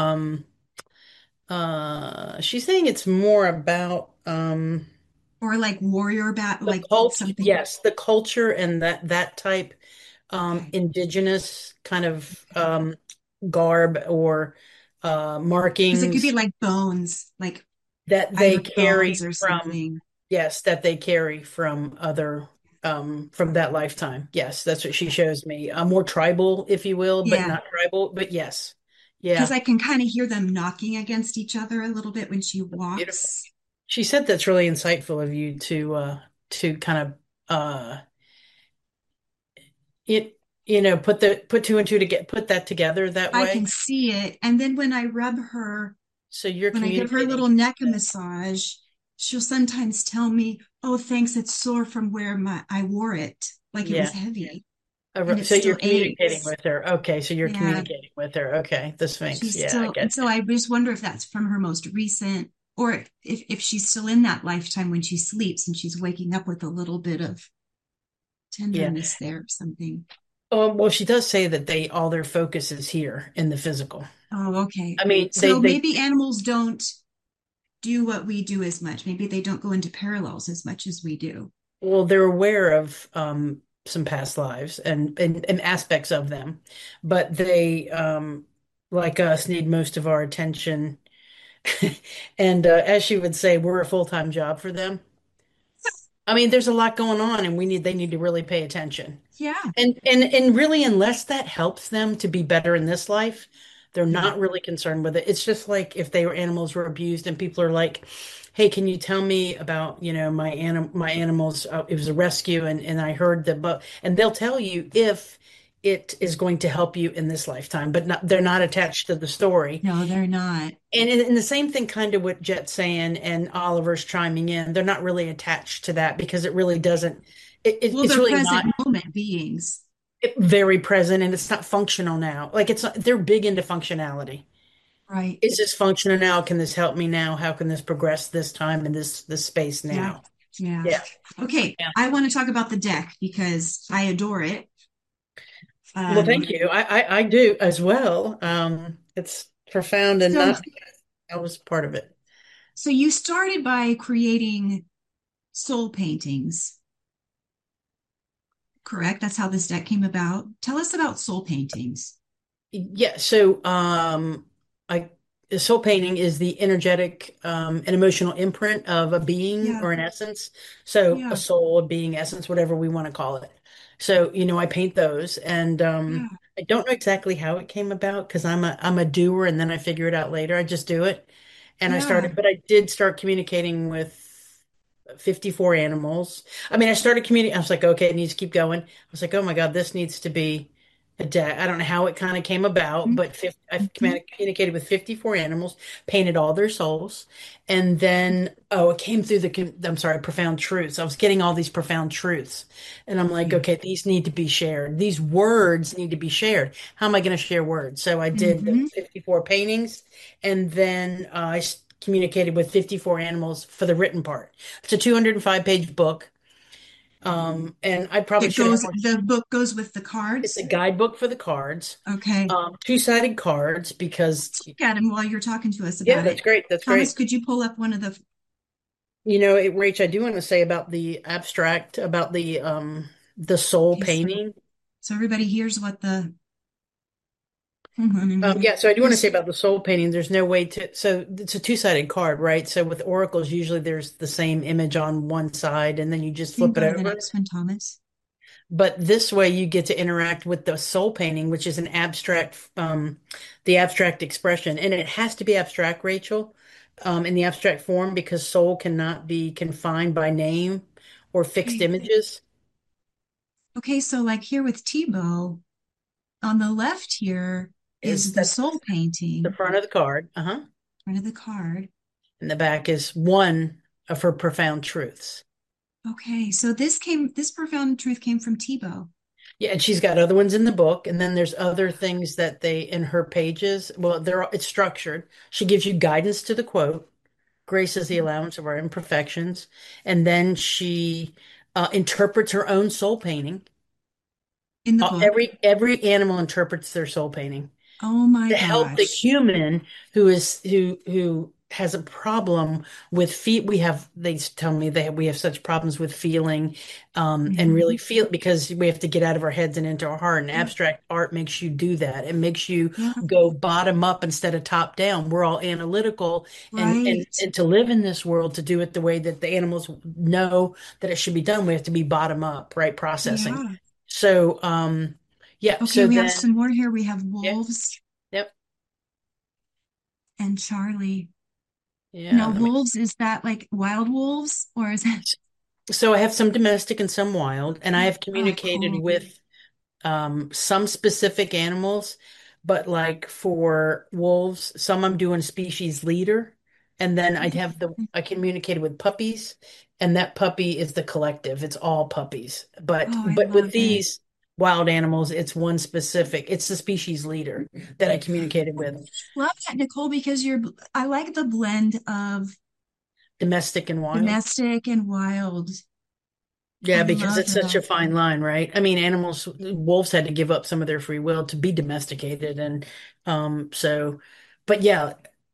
S3: She's saying it's more about
S2: Or like warrior bat,
S3: the
S2: like
S3: culture.
S2: something.
S3: Yes, the culture and that type
S2: Okay.
S3: indigenous kind of garb or
S2: Because it could be
S3: markings.
S2: like bones, like
S3: that
S2: I
S3: they
S2: heard
S3: carry
S2: dogs or
S3: from,
S2: something.
S3: yes, that they carry from other, from that lifetime. Yes, that's what she shows me. More tribal, if you will, but
S2: Yeah,
S3: not tribal, but yes.
S2: because
S3: Yeah.
S2: I can kind of hear them knocking against each other a little bit when she
S3: Beautiful.
S2: walks.
S3: She said that's really insightful of you to kind of it put two and two to get put that together that
S2: I can
S3: way.
S2: see it. And then when I rub her,
S3: So you're
S2: when I give her a
S3: communicating.
S2: little neck massage, she'll sometimes tell me, "Oh, thanks, it's sore from where my I wore it, like it was
S3: Yeah.
S2: heavy, and it
S3: So you're
S2: still
S3: communicating
S2: aches."
S3: with her. Okay, so you're
S2: Yeah,
S3: communicating with her. Okay, the Sphinx.
S2: she's
S3: Yeah, I
S2: still,
S3: get
S2: and so
S3: you.
S2: I just wonder if that's from her most recent, or if she's still in that lifetime when she sleeps and she's waking up with a little bit of
S3: Yeah.
S2: tenderness there or something.
S3: Well, she does say that they all their focus is here in the physical.
S2: Oh, okay.
S3: I mean,
S2: So maybe animals don't do what we do as much. Maybe they don't go into parallels as much as we do.
S3: well, they're aware of some past lives and aspects of them, but they like us need most of our attention. And as she would say, we're a full-time job for them. I mean, there's a lot going on, and they need to really pay attention.
S2: Yeah.
S3: And really, unless that helps them to be better in this life, they're
S2: Yeah.
S3: not really concerned with it. It's just like if they were animals were abused and people are like, "Hey, can you tell me about, my animals? It was a rescue and I heard the but," and they'll tell you if it is going to help you in this lifetime, but they're not attached to the story.
S2: No, they're not.
S3: And the same thing kind of what Jet's saying and Oliver's chiming in. They're not really attached to that because it really doesn't.
S2: Well,
S3: It's
S2: they're
S3: really
S2: present
S3: not
S2: moment beings.
S3: very present, and it's not functional now. Like it's not, they're big into functionality.
S2: Right.
S3: Is this functional now? Can this help me now? How can this progress this time in this space
S2: Yeah.
S3: now?
S2: Yeah.
S3: Yeah.
S2: Okay.
S3: Yeah.
S2: I want to talk about the deck because I adore it.
S3: Well, thank
S2: Um,
S3: you. I do as well. It's profound and
S2: so,
S3: not I was part of it.
S2: so you started by creating soul paintings, correct? That's how this deck came about. Tell us about soul paintings.
S3: Yeah, so I soul painting is the energetic and emotional imprint of a being
S2: Yeah.
S3: or an essence. So a
S2: Yeah.
S3: soul, a being, essence, whatever we want to call it. So, I paint those and
S2: Yeah.
S3: I don't know exactly how it came about because I'm a doer and then I figure it out later. I just do it. And
S2: Yeah.
S3: but I did start communicating with 54 animals. I mean, I started communicating. I was like, okay, it needs to keep going. I was like, oh my God, this needs to be a deck. I don't know how it kind of came about, but I've
S2: Mm-hmm.
S3: communicated with 54 animals, painted all their souls. And then, oh, it came through I'm sorry, profound truths. I was getting all these profound truths. And I'm like, okay, these need to be shared. These words need to be shared. How am I going to share words? So I did the
S2: Mm-hmm.
S3: 54 paintings and then communicated with 54 animals for the written part. It's a 205-page book. And I probably
S2: It
S3: should have
S2: goes,
S3: more.
S2: the book goes with the
S3: It's a
S2: cards.
S3: guidebook for the cards,
S2: Okay.
S3: two-sided cards because,
S2: Let's look at them while you're talking to us
S3: yeah,
S2: about
S3: that's
S2: it.
S3: great. That's
S2: Thomas,
S3: great.
S2: could you pull up one of the,
S3: Rach, I do want to say about the abstract, about the soul
S2: okay,
S3: painting.
S2: so everybody hears what the,
S3: Yeah, so I do want to say
S2: there's,
S3: about the soul painting, there's no way to, so it's a two-sided card, right? So with oracles, usually there's the same image on one side and then you just
S2: you can
S3: flip it
S2: go to the
S3: over.
S2: next one, Thomas.
S3: But this way you get to interact with the soul painting, which is the abstract expression. And it has to be abstract, Rachel, in the abstract form because soul cannot be confined by name or fixed
S2: Okay.
S3: images.
S2: Okay, so like here with Tebow, on the left here is the
S3: That's
S2: soul
S3: the
S2: painting,
S3: front of the card. Uh-huh.
S2: front of the card.
S3: And the back is one of her profound truths.
S2: Okay, so this profound truth came from Tebow.
S3: Yeah, and she's got other ones in the book, and then there's other things that they in her pages. Well, it's structured. She gives you guidance to the quote. Grace is the allowance of our imperfections. And then she interprets her own soul painting.
S2: In the book.
S3: Every animal interprets their soul painting
S2: Oh my
S3: to help the
S2: gosh.
S3: human who has a problem with they tell me we have such problems with feeling, and
S2: Mhm.
S3: really feel, because we have to get out of our heads and into our heart. And
S2: Yeah.
S3: abstract art makes you do that. It makes you
S2: Yeah.
S3: go bottom up instead of top down. We're all analytical, and
S2: Right.
S3: to live in this world, to do it the way that the animals know that it should be done, we have to be bottom up, right? Processing.
S2: Yeah.
S3: So, yeah.
S2: Okay,
S3: So
S2: we have
S3: then,
S2: some more here. We have
S3: yeah,
S2: wolves
S3: yep,
S2: and Charlie.
S3: yeah.
S2: Now, wolves, is that like wild wolves or is it?
S3: So I have some domestic and some wild, and I have
S2: Oh,
S3: communicated
S2: cool.
S3: with some specific animals, but like for wolves, some I'm doing species leader, and then I communicated with puppies, and that puppy is the collective. It's all puppies.
S2: Oh, I
S3: But with
S2: love it.
S3: these wild animals, it's one specific. It's the species leader that I communicated with,
S2: Love that, Nicole, because I like the blend of
S3: domestic and wild.
S2: domestic and wild.
S3: Yeah,
S2: I
S3: because
S2: love
S3: it's such
S2: that.
S3: a fine line, right? I mean, wolves had to give up some of their free will to be domesticated, and so, but yeah,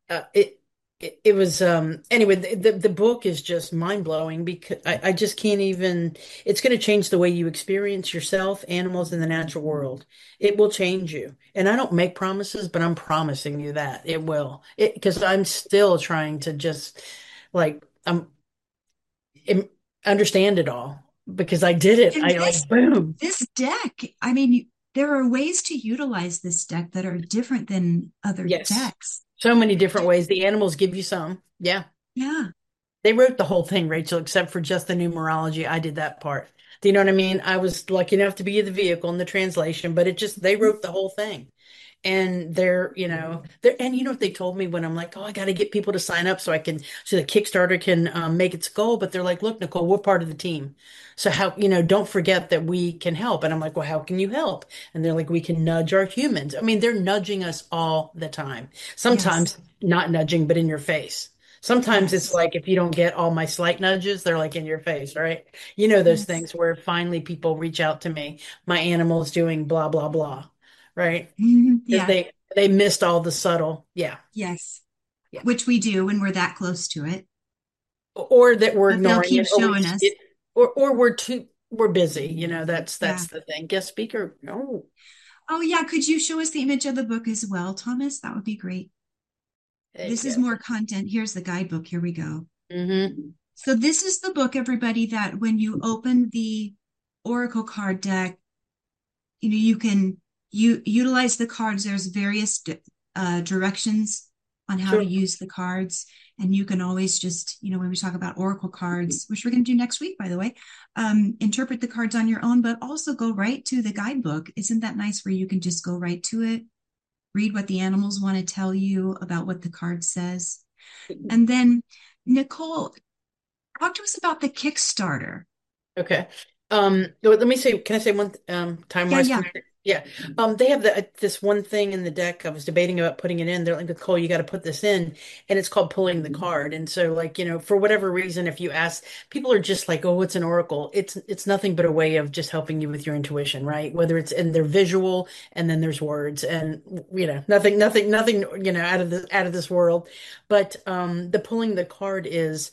S3: it was anyway. The book is just mind blowing, because I just can't even. It's going to change the way you experience yourself, animals, in the natural world. It will change you, and I don't make promises, but I'm promising you that it will. It because I'm still trying to just like im- understand it all, because I did it.
S2: And
S3: I like boom.
S2: this deck, I mean, there are ways to utilize this deck that are different than other
S3: Yes.
S2: decks.
S3: So many different ways. The animals give you some. Yeah.
S2: Yeah.
S3: They wrote the whole thing, Rachel, except for just the numerology. I did that part. Do you know what I mean? I was lucky enough to be the vehicle in the translation, but they wrote the whole thing. And and you know what they told me when I'm like, oh, I got to get people to sign up so the Kickstarter can make its goal. But they're like, look, Nicole, we're part of the team. So don't forget that we can help. And I'm like, well, how can you help? And they're like, we can nudge our humans. I mean, they're nudging us all the time.
S2: Yes.
S3: Sometimes not nudging, but in your face. Sometimes it's
S2: Yes.
S3: like if you don't get all my slight nudges, they're like in your face, right? You know, those
S2: Yes.
S3: things where finally people reach out to me. My animal's doing blah, blah, blah, right? Because
S2: Yeah.
S3: they missed all the subtle, yeah,
S2: Yes.
S3: yeah,
S2: Which we do when we're that close to it.
S3: or that we're
S2: But they'll
S3: ignoring
S2: keep
S3: it, or
S2: showing us.
S3: we're busy.
S2: Yeah.
S3: That's the thing. Guest speaker, no,
S2: Oh, yeah. Could you show us the image of the book as well, Thomas? That would be great.
S3: there you
S2: This is
S3: go.
S2: more content. Here's the guidebook. Here we go.
S3: Hmm.
S2: So, this is the book, everybody, that when you open the Oracle card deck, you can utilize the cards. There's various directions on how to
S3: Sure.
S2: use the cards. And you can always just, when we talk about Oracle cards, which we're going to do next week, by the way, interpret the cards on your own, but also go right to the guidebook. Isn't that nice where you can just go right to it, read what the animals want to tell you about what the card says? And then, Nicole, talk to us about the Kickstarter.
S3: Okay. Let me say, can I say one
S2: Yeah,
S3: time-wise?
S2: yeah.
S3: Yeah. They have this one thing in the deck. I was debating about putting it in. They're like, Nicole, you got to put this in, and it's called pulling the card. And so, like, for whatever reason, if you ask, people are just like, oh, what's an oracle? It's nothing but a way of just helping you with your intuition, right? Whether it's in their visual, and then there's words, and nothing, out of this world. But the pulling the card is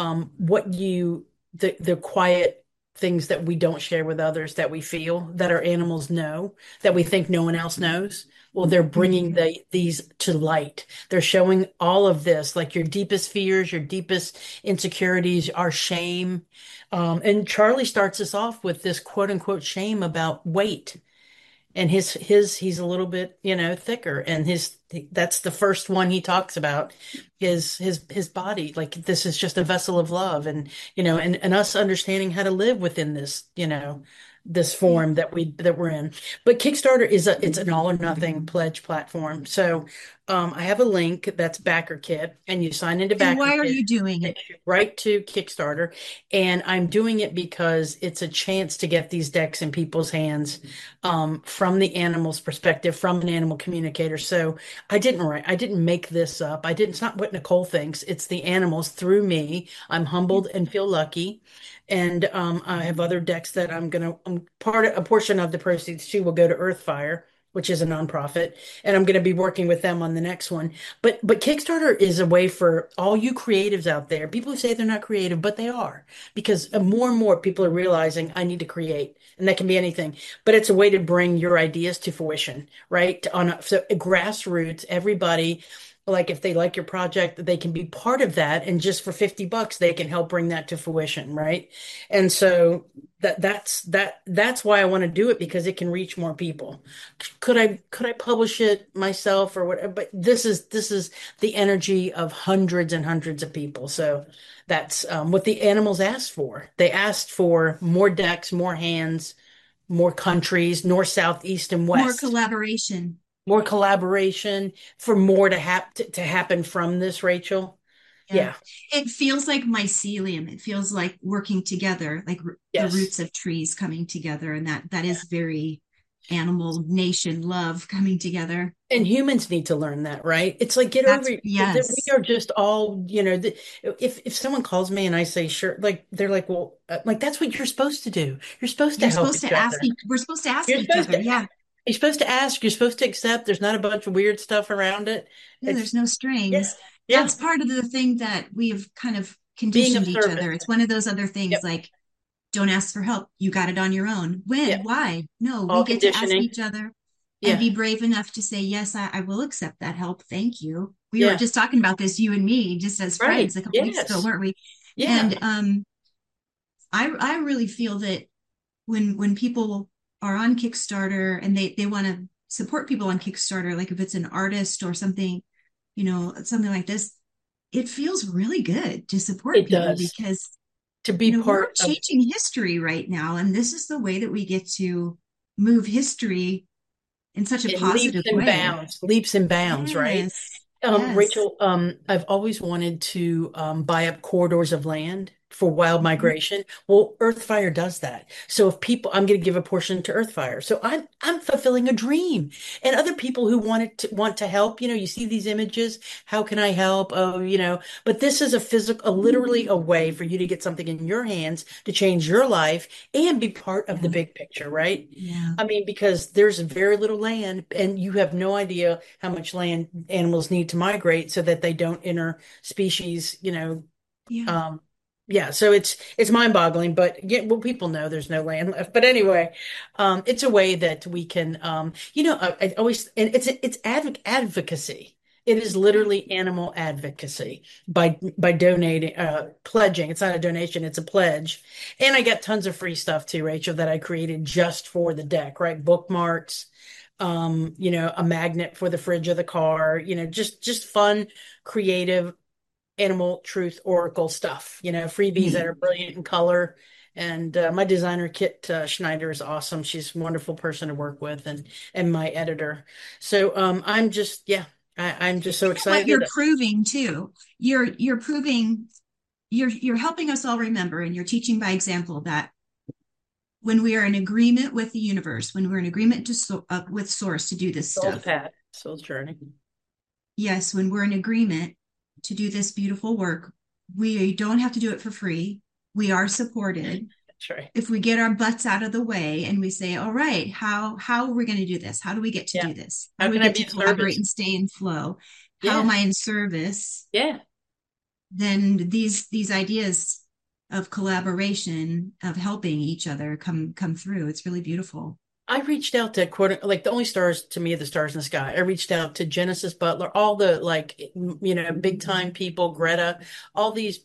S3: what you the quiet things that we don't share with others, that we feel, that our animals know, that we think no one else knows. Well, they're bringing
S2: Mhm.
S3: these to light. They're showing all of this, like your deepest fears, your deepest insecurities, our shame. And Charlie starts us off with this quote unquote shame about weight. And he's a little bit, thicker. And that's the first one he talks about, is his body. Like, this is just a vessel of love, and us understanding how to live within this, this
S2: Yeah.
S3: form that we're in. But Kickstarter it's an all or nothing pledge platform. So I have a link that's Backer Kit, and you sign into
S2: And
S3: Backer
S2: why are
S3: Kit,
S2: you doing it?
S3: takes you right to Kickstarter. And I'm doing it because it's a chance to get these decks in people's hands, from the animal's perspective, from an animal communicator. So I didn't make this up. It's not what Nicole thinks. It's the animals through me. I'm humbled and feel lucky. And I have other decks that a portion of the proceeds too will go to Earthfire, which is a nonprofit, and I'm going to be working with them on the next one. But Kickstarter is a way for all you creatives out there, people who say they're not creative, but they are, because more and more people are realizing I need to create, and that can be anything. But it's a way to bring your ideas to fruition, right? So grassroots, everybody, like if they like your project, they can be part of that, and just for $50, they can help bring that to fruition, right? And so that's why I want to do it, because it can reach more people. Could I publish it myself or whatever? But this is the energy of hundreds and hundreds of people. So that's what the animals asked for. They asked for more decks, more hands, more countries, north, south, east, and
S2: More
S3: west,
S2: collaboration.
S3: more collaboration, for more to happen from this, Rachel.
S2: Yeah.
S3: Yeah.
S2: It feels like mycelium. It feels like working together, like the
S3: Yes.
S2: roots of trees coming together. And that is very animal nation love coming together.
S3: And humans need to learn that, right? It's like, get over
S2: That's,
S3: it. We
S2: yes.
S3: are just all, if someone calls me and I say, sure, like, they're like, well, like, that's what you're supposed to do. You're supposed to
S2: You're
S3: help
S2: supposed
S3: each
S2: to ask,
S3: other.
S2: we're supposed to ask
S3: You're
S2: each
S3: supposed
S2: other.
S3: to,
S2: Yeah.
S3: you're supposed to ask, you're supposed to accept. There's not a bunch of weird stuff around it.
S2: No, there's
S3: It's,
S2: no
S3: yeah,
S2: strings.
S3: yeah,
S2: That's part of the thing that we have kind of
S3: being of
S2: conditioned each
S3: service.
S2: other. It's one of those other things
S3: Yep,
S2: like, don't ask for help. You got it on your own. When?
S3: yeah.
S2: Why? No, we
S3: All
S2: get to ask
S3: conditioning.
S2: each other and
S3: Yeah,
S2: be brave enough to say, yes, I will accept that help. Thank you. We were
S3: yeah,
S2: just talking about this, you and me, just as
S3: right.
S2: friends a couple weeks ago,
S3: Yes.
S2: weren't we?
S3: Yeah.
S2: And I really feel that when people are on Kickstarter and they want to support people on Kickstarter, like if it's an artist or something, something like this, it feels really good to support
S3: It
S2: people
S3: does.
S2: because
S3: To be
S2: we're
S3: part of
S2: changing history right now, and this is the way that we get to move history in such a
S3: it, leaps
S2: positive
S3: and
S2: way.
S3: bounds, leaps and bounds, right?
S2: Yes, yes.
S3: Rachel, I've always wanted to buy up corridors of land for wild
S2: Mhm.
S3: migration. Well, Earthfire does that. So if people, I'm going to give a portion to Earthfire. So I'm fulfilling a dream. And other people who want to help, you see these images. How can I help? Oh, but this is literally a way for you to get something in your hands to change your life and be part of the
S2: Yeah,
S3: big picture, right?
S2: yeah,
S3: I mean, because there's very little land, and you have no idea how much land animals need to migrate so that they don't enter species,
S2: yeah.
S3: um, yeah, so it's mind-boggling, but yeah, well, people know there's no land left. But anyway, it's a way that we can, I always, and it's advocacy. It is literally animal advocacy by donating, pledging. It's not a donation, it's a pledge. And I got tons of free stuff too, Rachel, that I created just for the deck, right? Bookmarks, a magnet for the fridge of the car, just fun, creative animal truth oracle stuff, freebies that
S2: Neat.
S3: are brilliant in color. And my designer, Kit Schneider, is awesome. She's a wonderful person to work with, and my editor. So I'm just, yeah, I'm just so
S2: What you're
S3: excited.
S2: proving too, you're proving you're helping us all remember, and you're teaching by example that when we are in agreement with the universe, when we're in agreement with source to do this
S3: Soul's
S2: stuff,
S3: path, soul's journey.
S2: yes, when we're in agreement to do this beautiful work, we don't have to do it for free. We are supported.
S3: That's right.
S2: If we get our butts out of the way and we say, all right, how are we going to do this? How do we get to
S3: Yeah.
S2: do this? How
S3: How
S2: do we
S3: can I
S2: get
S3: be
S2: to
S3: of
S2: collaborate
S3: service?
S2: and stay in flow? How am
S3: Yeah.
S2: I in service?
S3: Yeah.
S2: Then these ideas of collaboration, of helping each other come through. It's really beautiful.
S3: I reached out to like the only stars to me are the stars in the sky. I reached out to Genesis Butler, all the like, big time people, Greta, all these,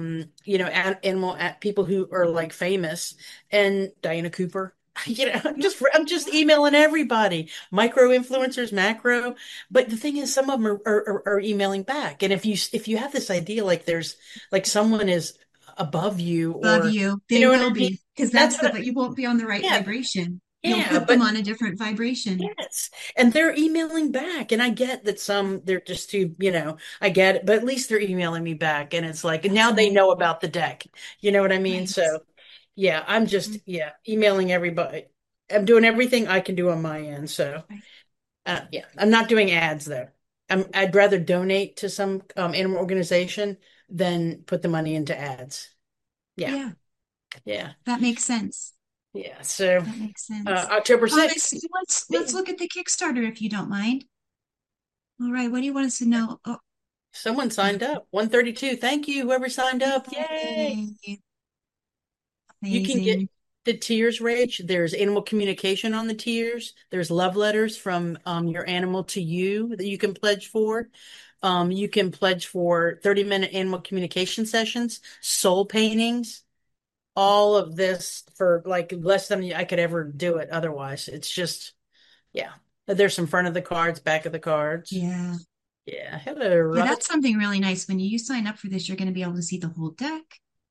S3: animal people who are like famous, and Diana Cooper. I'm just emailing everybody, micro influencers, macro. But the thing is, some of them are emailing back. And if you have this idea, like there's like someone is above you,
S2: Love
S3: or
S2: you.
S3: you
S2: They
S3: know what
S2: will
S3: I mean?
S2: be, because
S3: That's
S2: but you won't be on the right
S3: yeah,
S2: vibration. You'll
S3: yeah,
S2: put them
S3: but
S2: on a different vibration.
S3: yes. And they're emailing back. And I get that they're just too, I get it, but at least they're emailing me back. And it's like,
S2: That's
S3: now they
S2: right.
S3: know about the deck. You know what I mean?
S2: Right.
S3: So yeah, I'm just, yeah, emailing everybody. I'm doing everything I can do on my end. So,
S2: Right.
S3: yeah, I'm not doing ads though. I'd rather donate to some animal organization than put the money into ads. Yeah.
S2: Yeah,
S3: Yeah.
S2: that makes sense.
S3: Yeah. So
S2: That makes sense.
S3: October
S2: Thomas,
S3: 6th.
S2: let's look at the Kickstarter if you don't mind. All right, what do you want us to know? Oh,
S3: Someone signed up. 132. Thank you, whoever signed up. Yay.
S2: yay.
S3: You can get
S2: Amazing.
S3: the tiers, Rach. There's animal communication on the tiers. There's love letters from your animal to you that you can pledge for. You can pledge for 30-minute animal communication sessions, soul paintings, all of this for like less than I could ever do it otherwise. It's just, yeah. There's some front of the cards, back of the cards.
S2: Yeah.
S3: Yeah. Hello,
S2: Yeah,
S3: Russ.
S2: that's something really nice. When you sign up for this, you're going to be able to see the whole deck.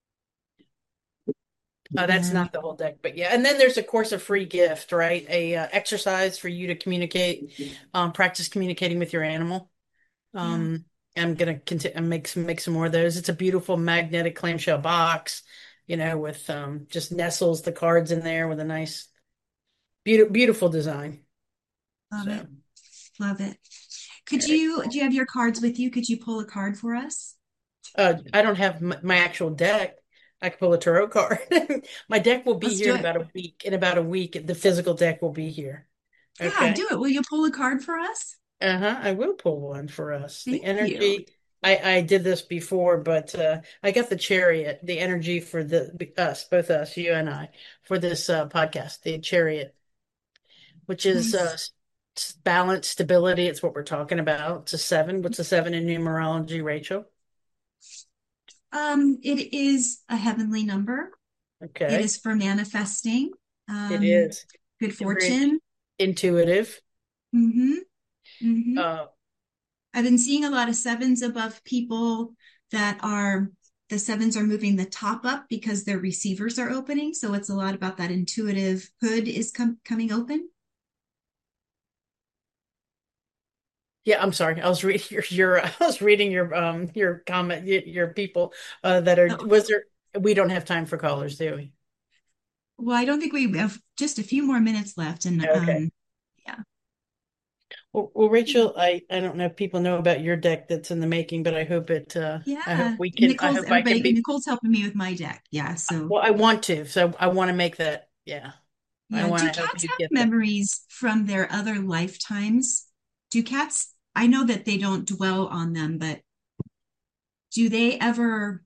S3: That's
S2: And
S3: not the whole deck, but yeah. And then there's of course a free gift, right? A exercise for you to communicate, practice communicating with your animal.
S2: yeah,
S3: Um, I'm gonna continue make some more of those. It's a beautiful magnetic clamshell box, with just nestles the cards in there with a nice, beautiful design.
S2: love it.
S3: So,
S2: Love it.
S3: all right.
S2: Do you have your cards with you? Could you pull a card for us?
S3: I don't have my actual deck. I can pull a tarot card. My deck will be
S2: Let's
S3: here
S2: do
S3: in
S2: it.
S3: about a week. In about a week, the physical deck will be here.
S2: Yeah,
S3: Okay.
S2: do it. Will you pull a card for us?
S3: Uh-huh. I will pull one for us. The
S2: Thank you.
S3: energy. I did this before, but I got the chariot, the energy for both us, you and I, for this podcast, the chariot, which is
S2: Nice.
S3: balance, stability. It's what we're talking about. It's a seven. What's a seven in numerology, Rachel?
S2: It is a heavenly number. It
S3: Okay.
S2: is for manifesting,
S3: It
S2: um,
S3: is
S2: good
S3: very
S2: fortune.
S3: intuitive.
S2: Mm-hmm. Mm-hmm.
S3: Uh,
S2: I've been seeing a lot of sevens above people that are the sevens are moving the top up because their receivers are opening. So it's a lot about that intuitive hood is coming open.
S3: yeah, I'm sorry. I was reading I was reading your comment, your people that are,
S2: Oh,
S3: was there, we don't have time for callers, do we?
S2: well, I don't think we have just a few more minutes left. And
S3: Okay.
S2: yeah.
S3: Well, Rachel, I don't know if people know about your deck that's in the making, but I hope
S2: Yeah.
S3: we can, I
S2: Nicole's
S3: hope I can
S2: everybody,
S3: be,
S2: Nicole's helping me with my deck. Yeah. So
S3: well, I want to, so I want to make that, yeah, I
S2: yeah.
S3: want
S2: Do
S3: to help
S2: cats
S3: you
S2: have
S3: get that.
S2: memories from their other lifetimes? Do cats, I know that they don't dwell on them, but do they ever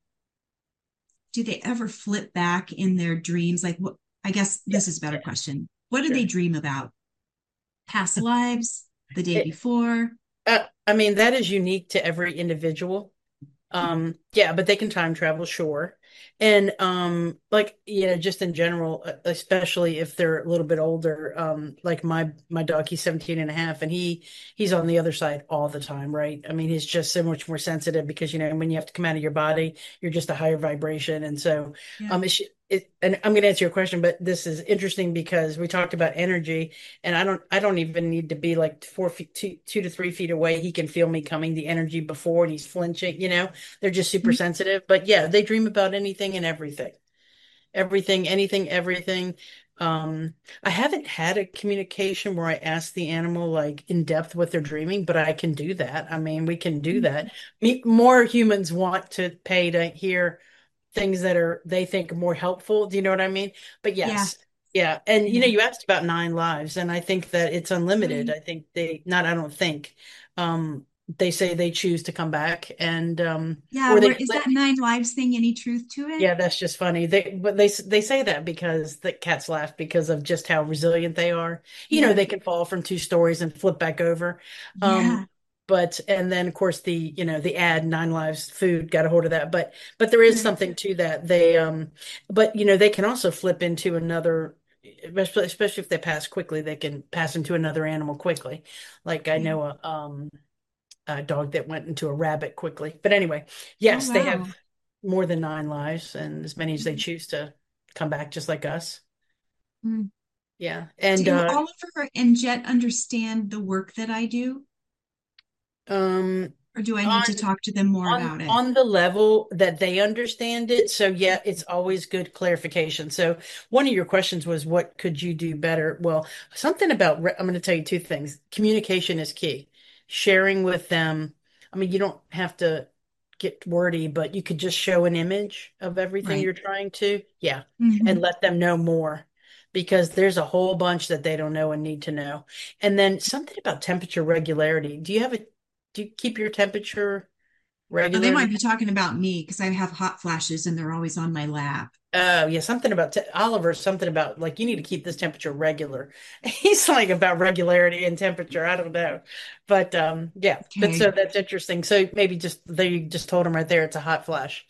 S2: do they ever flip back in their dreams? Like what I guess
S3: Yeah,
S2: this is a better
S3: yeah,
S2: question. What do they
S3: sure.
S2: dream about? Past lives, the day before?
S3: I mean, that is unique to every individual. Yeah, but they can time travel, sure. And like, just in general, especially if they're a little bit older, like my dog, he's 17 and a half, and he's on the other side all the time, right? I mean, he's just so much more sensitive because, when you have to come out of your body, you're just a higher vibration. And so
S2: Yeah.
S3: and I'm going to answer your question, but this is interesting because we talked about energy, and I don't even need to be like 4 feet, 2 to 3 feet away. He can feel me coming, the energy before, and he's flinching. They're just super sensitive. But yeah, they dream about anything and everything. Everything, anything, everything. Um, I haven't had a communication where I ask the animal like in depth what they're dreaming, but I can do that. I mean, we can do that. More humans want to pay to hear things that they think are more helpful. Do you know what I mean? But
S2: Yeah.
S3: yes. Yeah. And
S2: Yeah.
S3: you asked about nine lives, and I think that it's unlimited.
S2: Right.
S3: I think I don't think. They say they choose to come back, and
S2: Yeah.
S3: or
S2: Where
S3: they
S2: is that nine lives thing? Any truth to it?
S3: yeah, that's just funny. They say that because the cats laugh because of just how resilient they are.
S2: Yeah.
S3: They can fall from two stories and flip back over.
S2: Yeah.
S3: But and then of course the ad Nine Lives Food got a hold of that. But there is
S2: Right.
S3: something to that. But they can also flip into another, especially if they pass quickly, they can pass into another animal quickly. Like I
S2: Yeah.
S3: know a dog that went into a rabbit quickly. But anyway,
S2: Oh,
S3: yes, they have
S2: wow.
S3: more than nine lives and as many as they choose to come back just like us.
S2: Mm.
S3: Yeah. And
S2: Do Oliver and Jet understand the work that I do,
S3: um
S2: or do I need
S3: on
S2: to talk to them more
S3: on
S2: about it?
S3: on the level that they understand it. So yeah, it's always good clarification. So one of your questions was what could you do better? Well, something about I'm going to tell you two things. Communication is key. Sharing with them. I mean, you don't have to get wordy, but you could just show an image of everything
S2: Right.
S3: you're trying to. Yeah. And
S2: Hmm.
S3: let them know more. because there's a whole bunch that they don't know and need to know. And then something about temperature regularity. Do you keep your temperature
S2: Oh, they might
S3: regularly?
S2: be talking about me because I have hot flashes and they're always on my lap.
S3: Oh, yeah, something about te Oliver, something about like you need to keep this temperature regular. He's like about regularity and temperature. I don't know. But yeah, but so
S2: Okay.
S3: that's interesting. So maybe just they just told him right there it's a hot flash.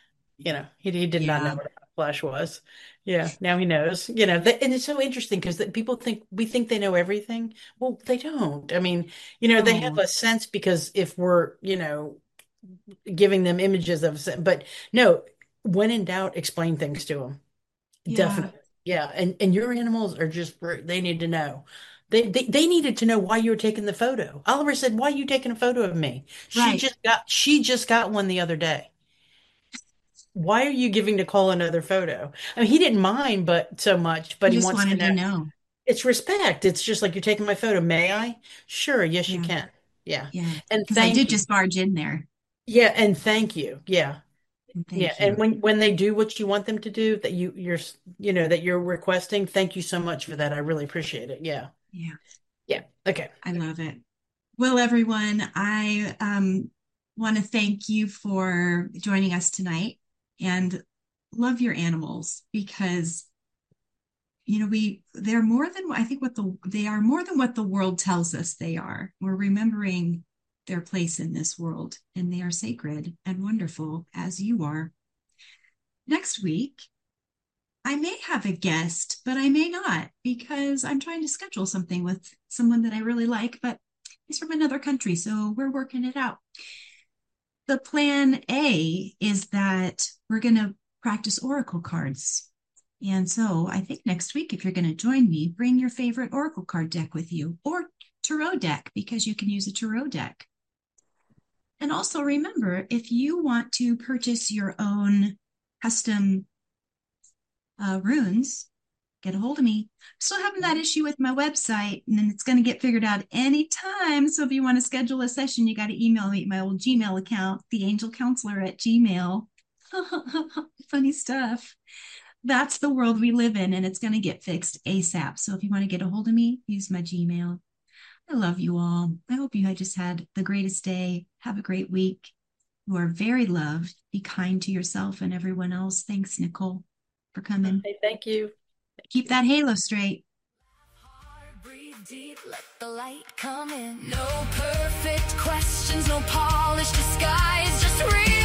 S3: He did not know
S2: Yeah.
S3: what a hot flash was. Yeah, now he knows. And it's so interesting because people think we think they know everything. Well, they don't. I mean, they have
S2: No.
S3: a sense because if we're, giving them images of, but no, when in doubt, explain things to them.
S2: Yeah.
S3: Definitely. Yeah. And your animals are they need to know. They needed to know why you were taking the photo. Oliver said, "Why are you taking a photo of me?"
S2: Right.
S3: She just got one the other day. Why are you giving Nicole another photo? I mean, he didn't mind, but so much, but
S2: He
S3: he
S2: just
S3: wants to
S2: wanted
S3: know.
S2: to know.
S3: It's respect. It's just like you're taking my photo. May I? Sure. Yes, you
S2: Yeah.
S3: can. Yeah.
S2: Yeah.
S3: And
S2: Because I did
S3: thank you.
S2: just barge in there.
S3: Yeah. And thank you. Yeah.
S2: And
S3: Yeah.
S2: thank
S3: And
S2: you.
S3: when they do what you want them to do, that you're requesting, thank you so much for that. I really appreciate it. Yeah.
S2: Yeah.
S3: Yeah. Okay.
S2: I love it. Well, everyone, I want to thank you for joining us tonight and love your animals because they're more than I think they are more than what the world tells us they are. We're remembering their place in this world and they are sacred and wonderful as you are. Next week, I may have a guest, but I may not because I'm trying to schedule something with someone that I really like, but he's from another country, so we're working it out. The plan A is that we're going to practice oracle cards. And so I think next week, if you're going to join me, bring your favorite oracle card deck with you or tarot deck because you can use a tarot deck. And also remember, if you want to purchase your own custom runes, get a hold of me. Still having that issue with my website, and then it's going to get figured out anytime. So if you want to schedule a session, you got to email me at my old Gmail account, theangelcounselor@gmail. Funny stuff. That's the world we live in, and it's going to get fixed ASAP. So if you want to get a hold of me, use my Gmail. I love you all. I hope you just had the greatest day. Have a great week. You are very loved. Be kind to yourself and everyone else. Thanks, Nicole, for coming.
S3: Hey, thank you. Thank
S2: Keep
S3: you.
S2: that halo straight.
S1: Breathe deep, let the light come in. No perfect questions, no polished disguise, just real.